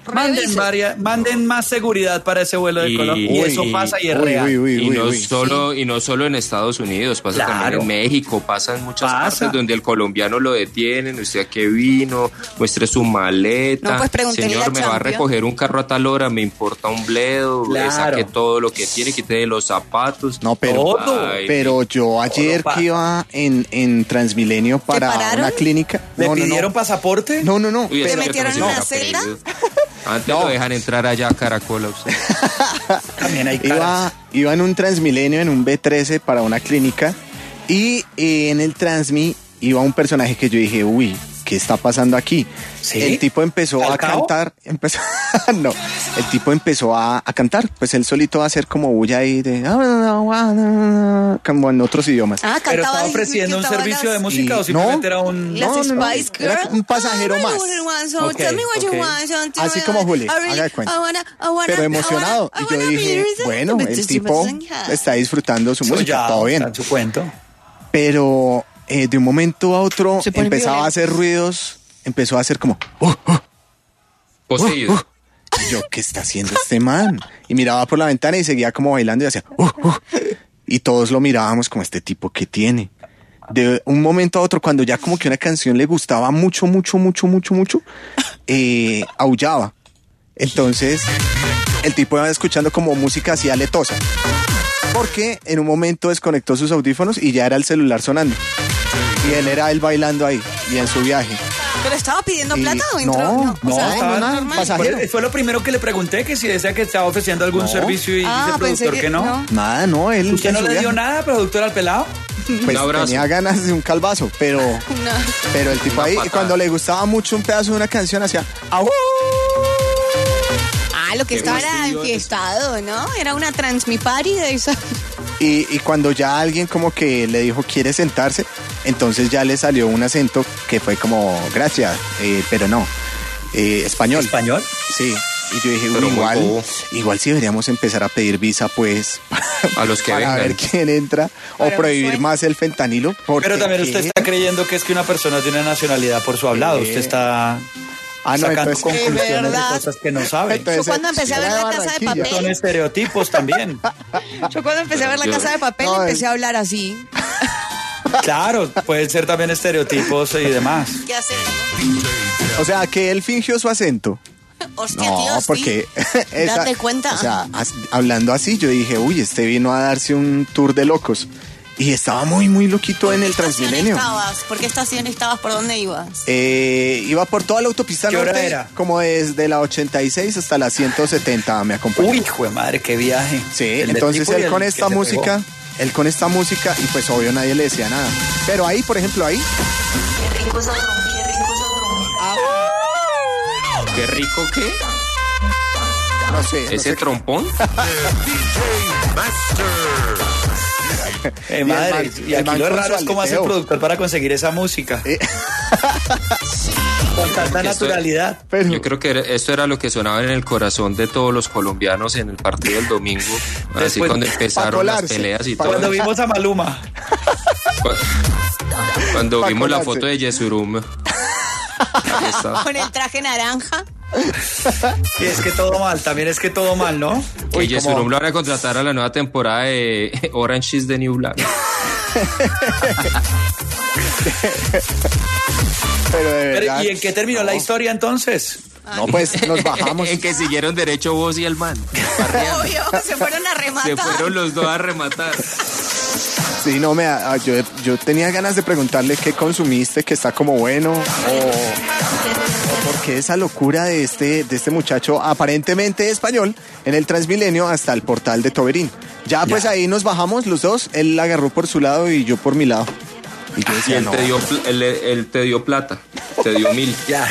Manden, Revisen. varia- manden más seguridad para ese vuelo de Y- Colombia. Y eso uy, pasa y es uy, real. uy, uy, y, no solo, y no solo en Estados Unidos, pasa Claro. también en México, pasa en muchas Pasa. partes donde el colombiano lo detienen, usted a qué vino, muestre su maleta, No, pues pregúntele señor, a me va a Champion. recoger un carro a tal hora, me importa un bledo, Claro. eh, saque todo lo que tiene, quite los zapatos. No, pero, Ay, pero yo ayer pa- que iba en, en Transmilenio para pararon? una clínica. ¿Le no, no, no. pidieron pasaporte? No, no, no. Uy, ¿Te es que metieron no en se una me celda? aprendido. Antes No. lo dejan entrar allá a Caracol a usted. También hay caras. Iba, iba en un Transmilenio, en un B trece para una clínica. Y eh, en el Transmi iba un personaje que yo dije, uy, ¿qué está pasando aquí? ¿Sí? El tipo empezó a ¿Calcao? cantar, empezó, no, el tipo empezó a, a cantar, pues él solito va a hacer como bulla ahí de, como en otros idiomas. Ah, ¿Pero cantaba. estaba ofreciendo un cantaba servicio de las- música Y- o simplemente era un...? Las No, no, no, Spice era Girls. un pasajero Ah, más. so Ok, tell me what you ok. want, so tell Así me como what- Juli, I really- haga de cuenta. I wanna- I wanna- Pero I emocionado. wanna- I Y yo wanna dije, be- bueno, el tipo está disfrutando su música, Ya, todo bien. está en su cuento. Pero eh, de un momento a otro Se pone empezaba violento. a hacer ruidos, empezó a hacer como, "Oh, oh, Poseído. oh". Y yo, ¿qué está haciendo este man? Y miraba por la ventana y seguía como bailando y hacía, "Oh, oh". Y todos lo mirábamos como, este tipo, ¿qué tiene? De un momento a otro, cuando ya como que una canción le gustaba mucho, mucho, mucho, mucho, mucho, eh, aullaba. Entonces, el tipo iba escuchando como música así aletosa. Porque en un momento desconectó sus audífonos y ya era el celular sonando. Y él era él bailando ahí y en su viaje. ¿Pero estaba pidiendo Y- plata o entró? no, o No, sea, estaba nada, normal. pasajero. Fue, fue lo primero que le pregunté, que si decía que estaba ofreciendo algún No. servicio y Ah, dice pensé productor que- que, no. no. Nada, no, él ¿Usted en no su le dio viaje. nada, productor, al pelado? Pues Un abrazo. tenía ganas de un calvazo, pero, No. pero el tipo Una ahí, patada. cuando le gustaba mucho un pedazo de una canción, hacía ¡au! Ah, lo que Qué estaba era fastidio. enfiestado, ¿no? Era una transmi party de esa. Y, y cuando ya alguien como que le dijo quiere sentarse, entonces ya le salió un acento que fue como gracias, eh, pero no, eh, español. ¿Español? Sí. Y yo dije, Pero uy, muy igual, bobo. igual sí deberíamos empezar a pedir visa, pues, A los que para vengan. ver quién entra o Para un prohibir sueño. más el fentanilo. Porque Pero también usted ¿qué? está creyendo que es que una persona tiene nacionalidad por su hablado. Sí. Usted está Ah, no, sacando entonces- conclusiones de ¿verdad? cosas que no sabe. Entonces, Yo cuando empecé a ver era La de Casa de Barranquilla. Papel. Son estereotipos también. Yo cuando empecé a ver La Yo- Casa de Papel No, empecé es- a hablar así. Claro, pueden ser también estereotipos y demás. ¿Qué hacer? O sea, que él fingió su acento. Hostia, No, tío, sí. porque esa- Date cuenta. O sea, as- hablando así, yo dije, uy, este vino a darse un tour de locos. Y estaba muy, muy loquito en el ¿Por qué estación Transmilenio. estabas? ¿Por qué estación estabas? ¿Por dónde ibas? Eh, iba por toda la autopista ¿Qué hora norte, era? como desde la ochenta y seis hasta la ciento setenta me acompañó. Uy, hijo de madre, qué viaje. Sí, El del entonces tipo y él el con que esta se música, pegó. él con esta música, y pues obvio nadie le decía nada. Pero ahí, por ejemplo, ahí, Qué rico esa drum, qué rico esa drum. Qué rico que no sé. no ese sé- trompón. Eh, el madre, man- y el aquí man lo con raro su es cómo hace el aleteo. productor para conseguir esa música. Eh. Con tanta Esto- naturalidad. pero- Yo creo que era- esto era lo que sonaba en el corazón de todos los colombianos en el partido del domingo. Así Después- cuando pa' empezaron las colarse. peleas y Pa' todo. Cuando vimos a Maluma. Cu- Cuando Pa' vimos la colarse. foto de Yesurum. Ahí está. Con el traje naranja. Y es que todo mal, también es que todo mal, ¿no? Que Uy, Yesurum como- lo van a contratar a la nueva temporada de Orange is the New Black. pero de Pero, verdad. ¿y en qué terminó la historia entonces? No, pues nos bajamos. En que siguieron derecho vos y el man. Obvio, se fueron a rematar. Se fueron los dos a rematar. Sí, no, me, ah, yo, yo tenía ganas de preguntarle qué consumiste, que está como bueno, o, o por qué esa locura de este, de este muchacho aparentemente español en el Transmilenio hasta el portal de Toberín. Ya, pues ahí nos bajamos los dos, él la agarró por su lado y yo por mi lado. Y yo Y decía, él no, te dio, pl- él, él te dio plata. Te dio mil. Ya.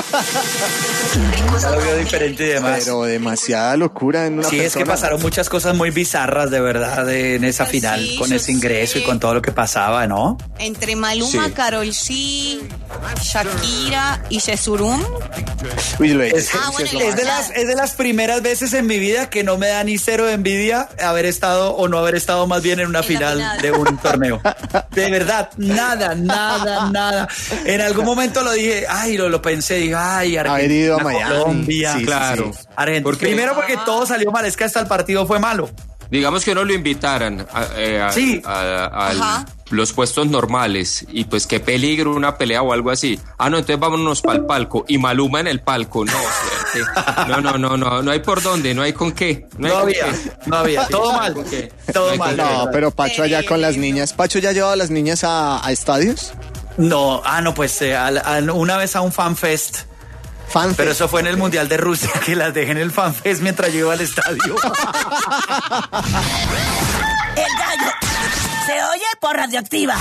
Ya lo vio diferente y demás. pero demasiada locura en una Sí, es que persona. pasaron muchas cosas muy bizarras de verdad de- en esa Pues final, sí, con yo ese ingreso sé. y con todo lo que pasaba, ¿no? Entre Maluma, Sí. Karol G, Shakira y Yesurum. Uy, lo de- Es, Ah, bueno, es lo es de ya. las, es de las primeras veces en mi vida que no me da ni cero de envidia haber estado o no haber estado más bien en una En la final, final. de un torneo. De verdad, nada, nada, nada. En algún momento lo dije, ay, lo, lo pensé, dije, ay, Haber ido a Argentina, Miami. Colombia, Sí, sí, claro. sí. Argentina. Porque- Primero porque todo salió mal, es que hasta el partido fue malo. Digamos que no lo invitaran a, eh, a- Sí. a- a- Ajá. los puestos normales y pues qué peligro una pelea o algo así. Ah, no, entonces vámonos para el palco y Maluma en el palco. No, suerte. No, no, no, no, no hay por dónde, no hay con qué. No, hay No con había, qué. no había, todo mal, ¿Con qué? todo hay con mal. qué. No, pero Pacho allá con las niñas. ¿Pacho ya llevaba a las niñas a, a estadios? No, ah, no, pues eh, al- al- una vez a un fanfest. Fan Pero eso fue en el Mundial de Rusia, que las dejé en el fanfest mientras yo iba al estadio. El gallo se oye por Radioactiva.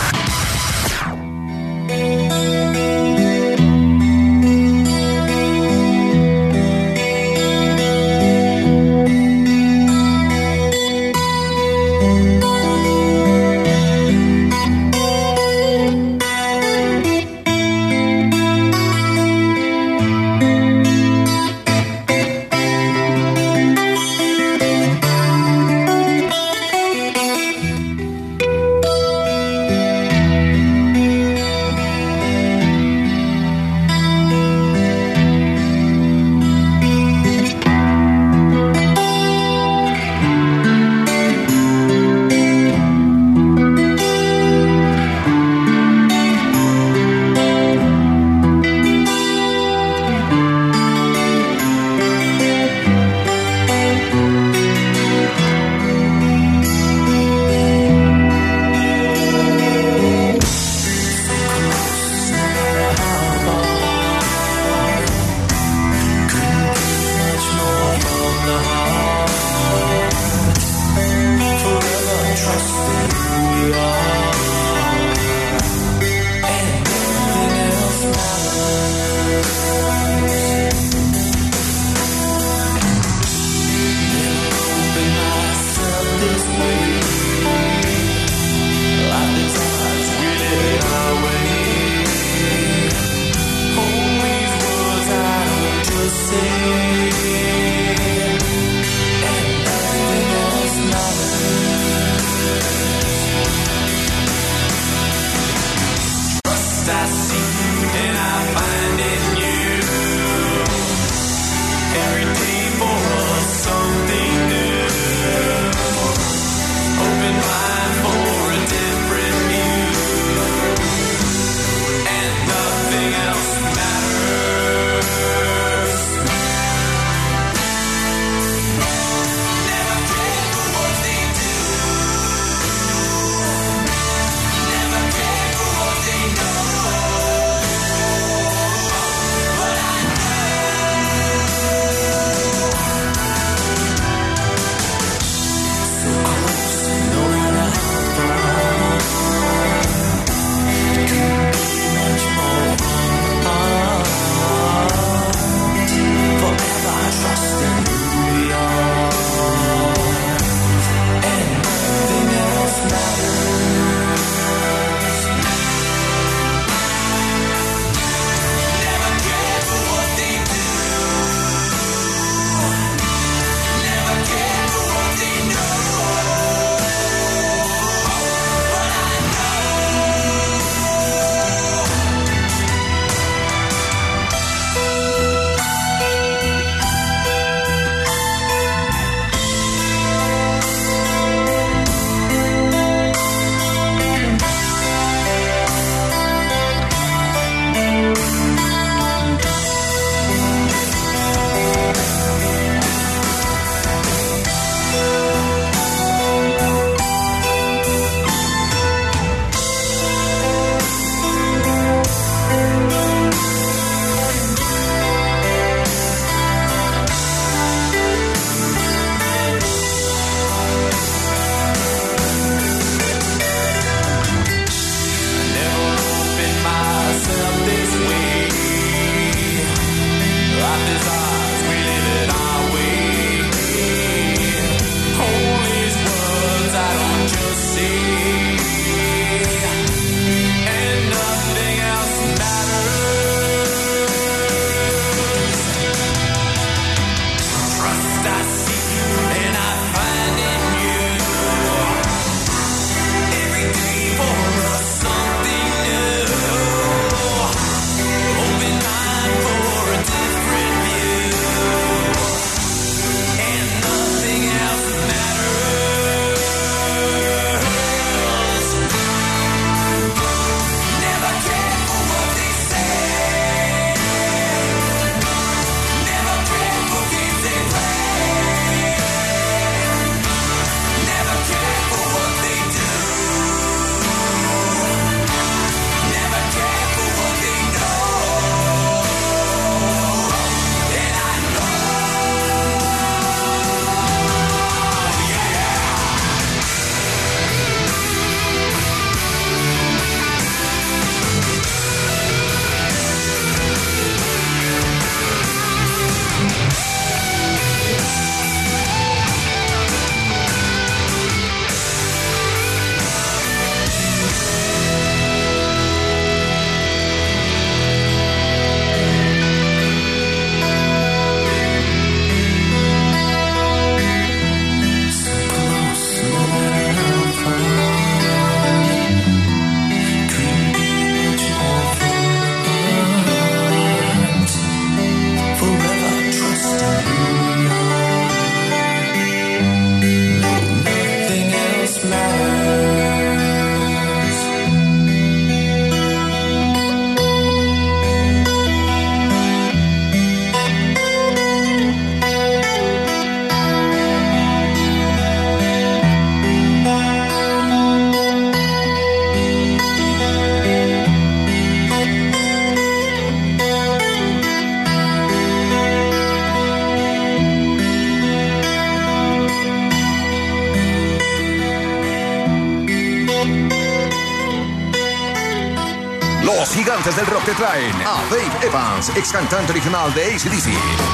Los gigantes del rock te traen a Dave Evans, ex cantante original de A C D C.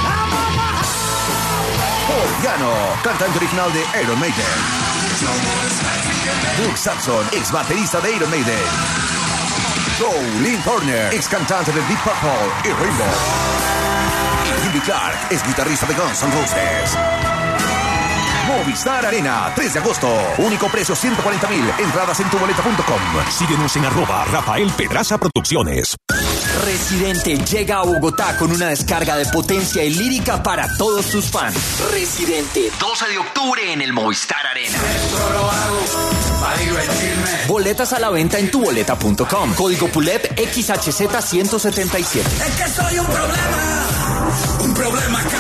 Paul Diano, cantante original de Iron Maiden. Doug Sampson, ex baterista de Iron Maiden. Joe Lynn Turner, ex cantante de Deep Purple y Rainbow. Y Jimmy Clark, ex guitarrista de Guns N' Roses. Movistar Arena, tres de agosto. Único precio ciento cuarenta mil. Entradas en tu boleta punto com. Síguenos en arroba Rafael Pedraza Producciones. Residente llega a Bogotá con una descarga de potencia y lírica para todos sus fans. Residente, doce de octubre en el Movistar Arena. Esto lo hago para divertirme. Boletas a la venta en tu boleta punto com. Código P U L E P X H Z ciento setenta y siete. Es que soy un problema. Un problema acá.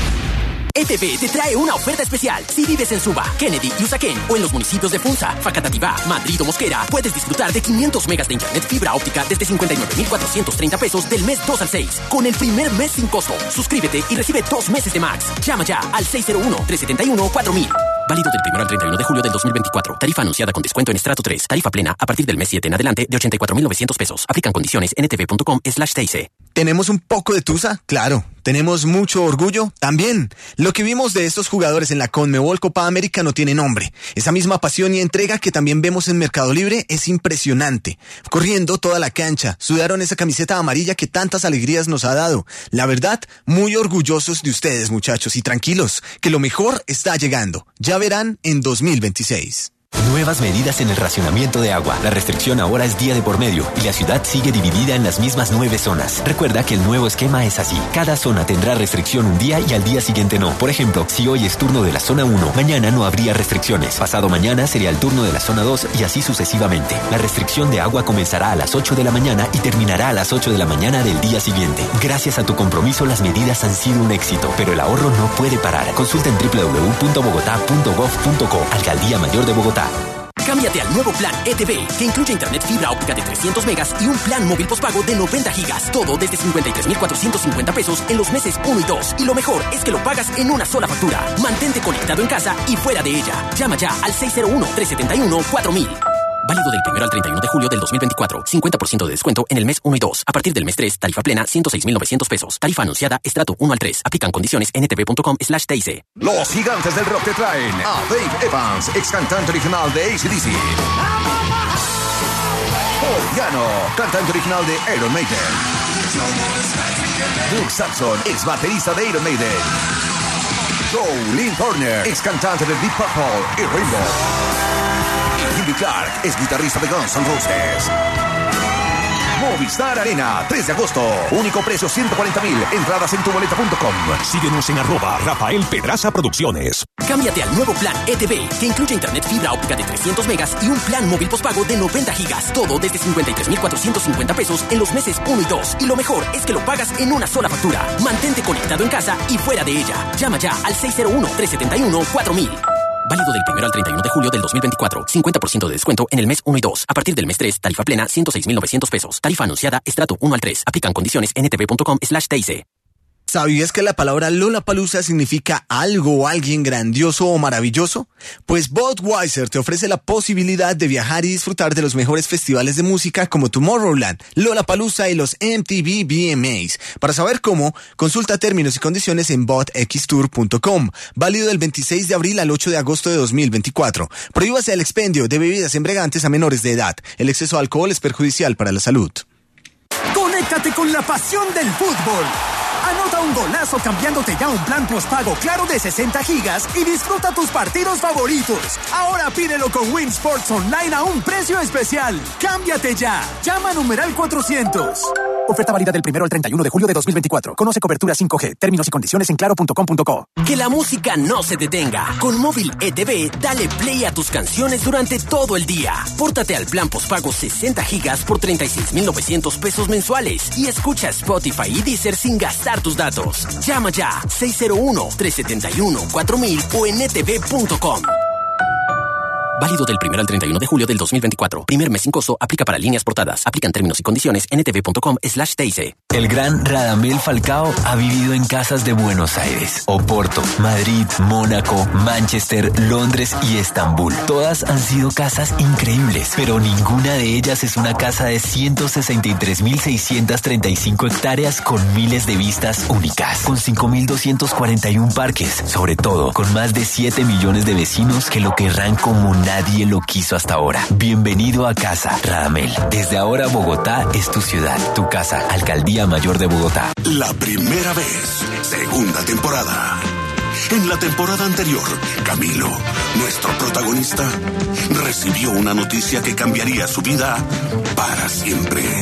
E T V te trae una oferta especial. Si vives en Suba, Kennedy y Usaquén o en los municipios de Funza, Facatativá, Madrid o Mosquera, puedes disfrutar de quinientos megas de internet fibra óptica desde cincuenta y nueve mil cuatrocientos treinta pesos del mes dos al seis, con el primer mes sin costo. Suscríbete y recibe dos meses de Max. Llama ya al seis cero uno, tres siete uno, cuatro mil. Válido del primero al treinta y uno de julio del dos mil veinticuatro. Tarifa anunciada con descuento en estrato tres. Tarifa plena a partir del mes siete en adelante de ochenta y cuatro mil novecientos pesos. Aplican condiciones en etv punto com slash T I C. ¿Tenemos un poco de tusa? Claro. ¿Tenemos mucho orgullo? También. Lo que vimos de estos jugadores en la Conmebol Copa América no tiene nombre. Esa misma pasión y entrega que también vemos en Mercado Libre es impresionante. Corriendo toda la cancha, sudaron esa camiseta amarilla que tantas alegrías nos ha dado. La verdad, muy orgullosos de ustedes, muchachos, y tranquilos, que lo mejor está llegando. Ya verán en dos mil veintiséis. Nuevas medidas en el racionamiento de agua. La restricción ahora es día de por medio y la ciudad sigue dividida en las mismas nueve zonas. Recuerda que el nuevo esquema es así. Cada zona tendrá restricción un día y al día siguiente no. Por ejemplo, si hoy es turno de la zona uno, mañana no habría restricciones. Pasado mañana sería el turno de la zona dos y así sucesivamente. La restricción de agua comenzará a las ocho de la mañana y terminará a las ocho de la mañana del día siguiente. Gracias a tu compromiso, las medidas han sido un éxito, pero el ahorro no puede parar. Consulta en doble u doble u doble u punto bogotá punto gov punto co. Alcaldía Mayor de Bogotá. Cámbiate al nuevo plan E T V, que incluye internet fibra óptica de trescientos megas y un plan móvil postpago de noventa gigas. Todo desde cincuenta y tres mil cuatrocientos cincuenta pesos en los meses uno y dos. Y lo mejor es que lo pagas en una sola factura. Mantente conectado en casa y fuera de ella. Llama ya al seis cero uno, tres siete uno, cuatro mil. Válido del primero al treinta y uno de julio del dos mil veinticuatro. cincuenta por ciento de descuento en el mes uno y dos. A partir del mes tres, tarifa plena ciento seis mil novecientos pesos. Tarifa anunciada estrato uno al tres. Aplican condiciones en etv punto com slash T I C. Los gigantes del rock te traen a Dave Evans, ex cantante original de A C D C. Paul Diano, cantante original de Iron Maiden. Doug Sampson, ex baterista de Iron Maiden. Joe Lynn Turner, ex cantante de Deep Purple y Rainbow. Jimmy Clark, es guitarrista de Guns N' Roses. Movistar Arena, tres de agosto. Único precio ciento cuarenta mil. Entradas en tu boleta punto com. Síguenos en arroba Rafael Pedraza Producciones. Cámbiate al nuevo plan E T V, que incluye internet fibra óptica de trescientos megas y un plan móvil postpago de noventa gigas. Todo desde cincuenta y tres mil cuatrocientos cincuenta pesos en los meses uno y dos. Y lo mejor es que lo pagas en una sola factura. Mantente conectado en casa y fuera de ella. Llama ya al seis cero uno, tres siete uno, cuatro mil. Válido del primero al treinta y uno de julio del dos mil veinticuatro. cincuenta por ciento de descuento en el mes uno y dos. A partir del mes tres, tarifa plena ciento seis mil novecientos pesos. Tarifa anunciada estrato uno al tres. Aplican condiciones en etv punto com slash T I C. ¿Sabías que la palabra Lollapalooza significa algo o alguien grandioso o maravilloso? Pues Budweiser te ofrece la posibilidad de viajar y disfrutar de los mejores festivales de música como Tomorrowland, Lollapalooza y los M T V V M As. Para saber cómo, consulta términos y condiciones en bud x tour punto com. Válido del veintiséis de abril al ocho de agosto de dos mil veinticuatro. Prohíbase el expendio de bebidas embriagantes a menores de edad. El exceso de alcohol es perjudicial para la salud. Conéctate con la pasión del fútbol. Anota un golazo cambiándote ya a un plan postpago claro de sesenta gigas y disfruta tus partidos favoritos. Ahora pídelo con Win Sports Online a un precio especial. ¡Cámbiate ya! Llama a numeral cuatrocientos. Oferta válida del primero al treinta y uno de julio de dos mil veinticuatro. Conoce cobertura cinco G. Términos y condiciones en claro punto com punto co. Que la música no se detenga. Con Móvil E T V, dale play a tus canciones durante todo el día. Pórtate al plan postpago sesenta gigas por treinta y seis mil novecientos pesos mensuales y escucha Spotify y Deezer sin gastar tus datos. Llama ya seis cero uno, tres siete uno, cuatro mil o en etv punto com. Válido del primero al treinta y uno de julio del dos mil veinticuatro. cincuenta por ciento de descuento en el mes uno y dos. A partir del mes tres, tarifa plena ciento seis mil novecientos pesos. Tarifa anunciada estrato uno al tres. Aplican condiciones en etv punto com slash T I C. Con Válido del primero al treinta y uno de julio del dos mil veinticuatro. Primer mes sin costo. Aplica para líneas portadas. Aplican términos y condiciones. N T V punto com slash T I C. El gran Radamel Falcao ha vivido en casas de Buenos Aires, Oporto, Madrid, Mónaco, Manchester, Londres y Estambul. Todas han sido casas increíbles, pero ninguna de ellas es una casa de ciento sesenta y tres mil seiscientas treinta y cinco hectáreas con miles de vistas únicas, con cinco mil doscientos cuarenta y uno parques, sobre todo con más de siete millones de vecinos que lo querrán como nadie lo quiso hasta ahora. Bienvenido a casa, Radamel. Desde ahora Bogotá es tu ciudad, tu casa, Alcaldía Mayor de Bogotá. La primera vez, segunda temporada. En la temporada anterior, Camilo, nuestro protagonista, recibió una noticia que cambiaría su vida para siempre.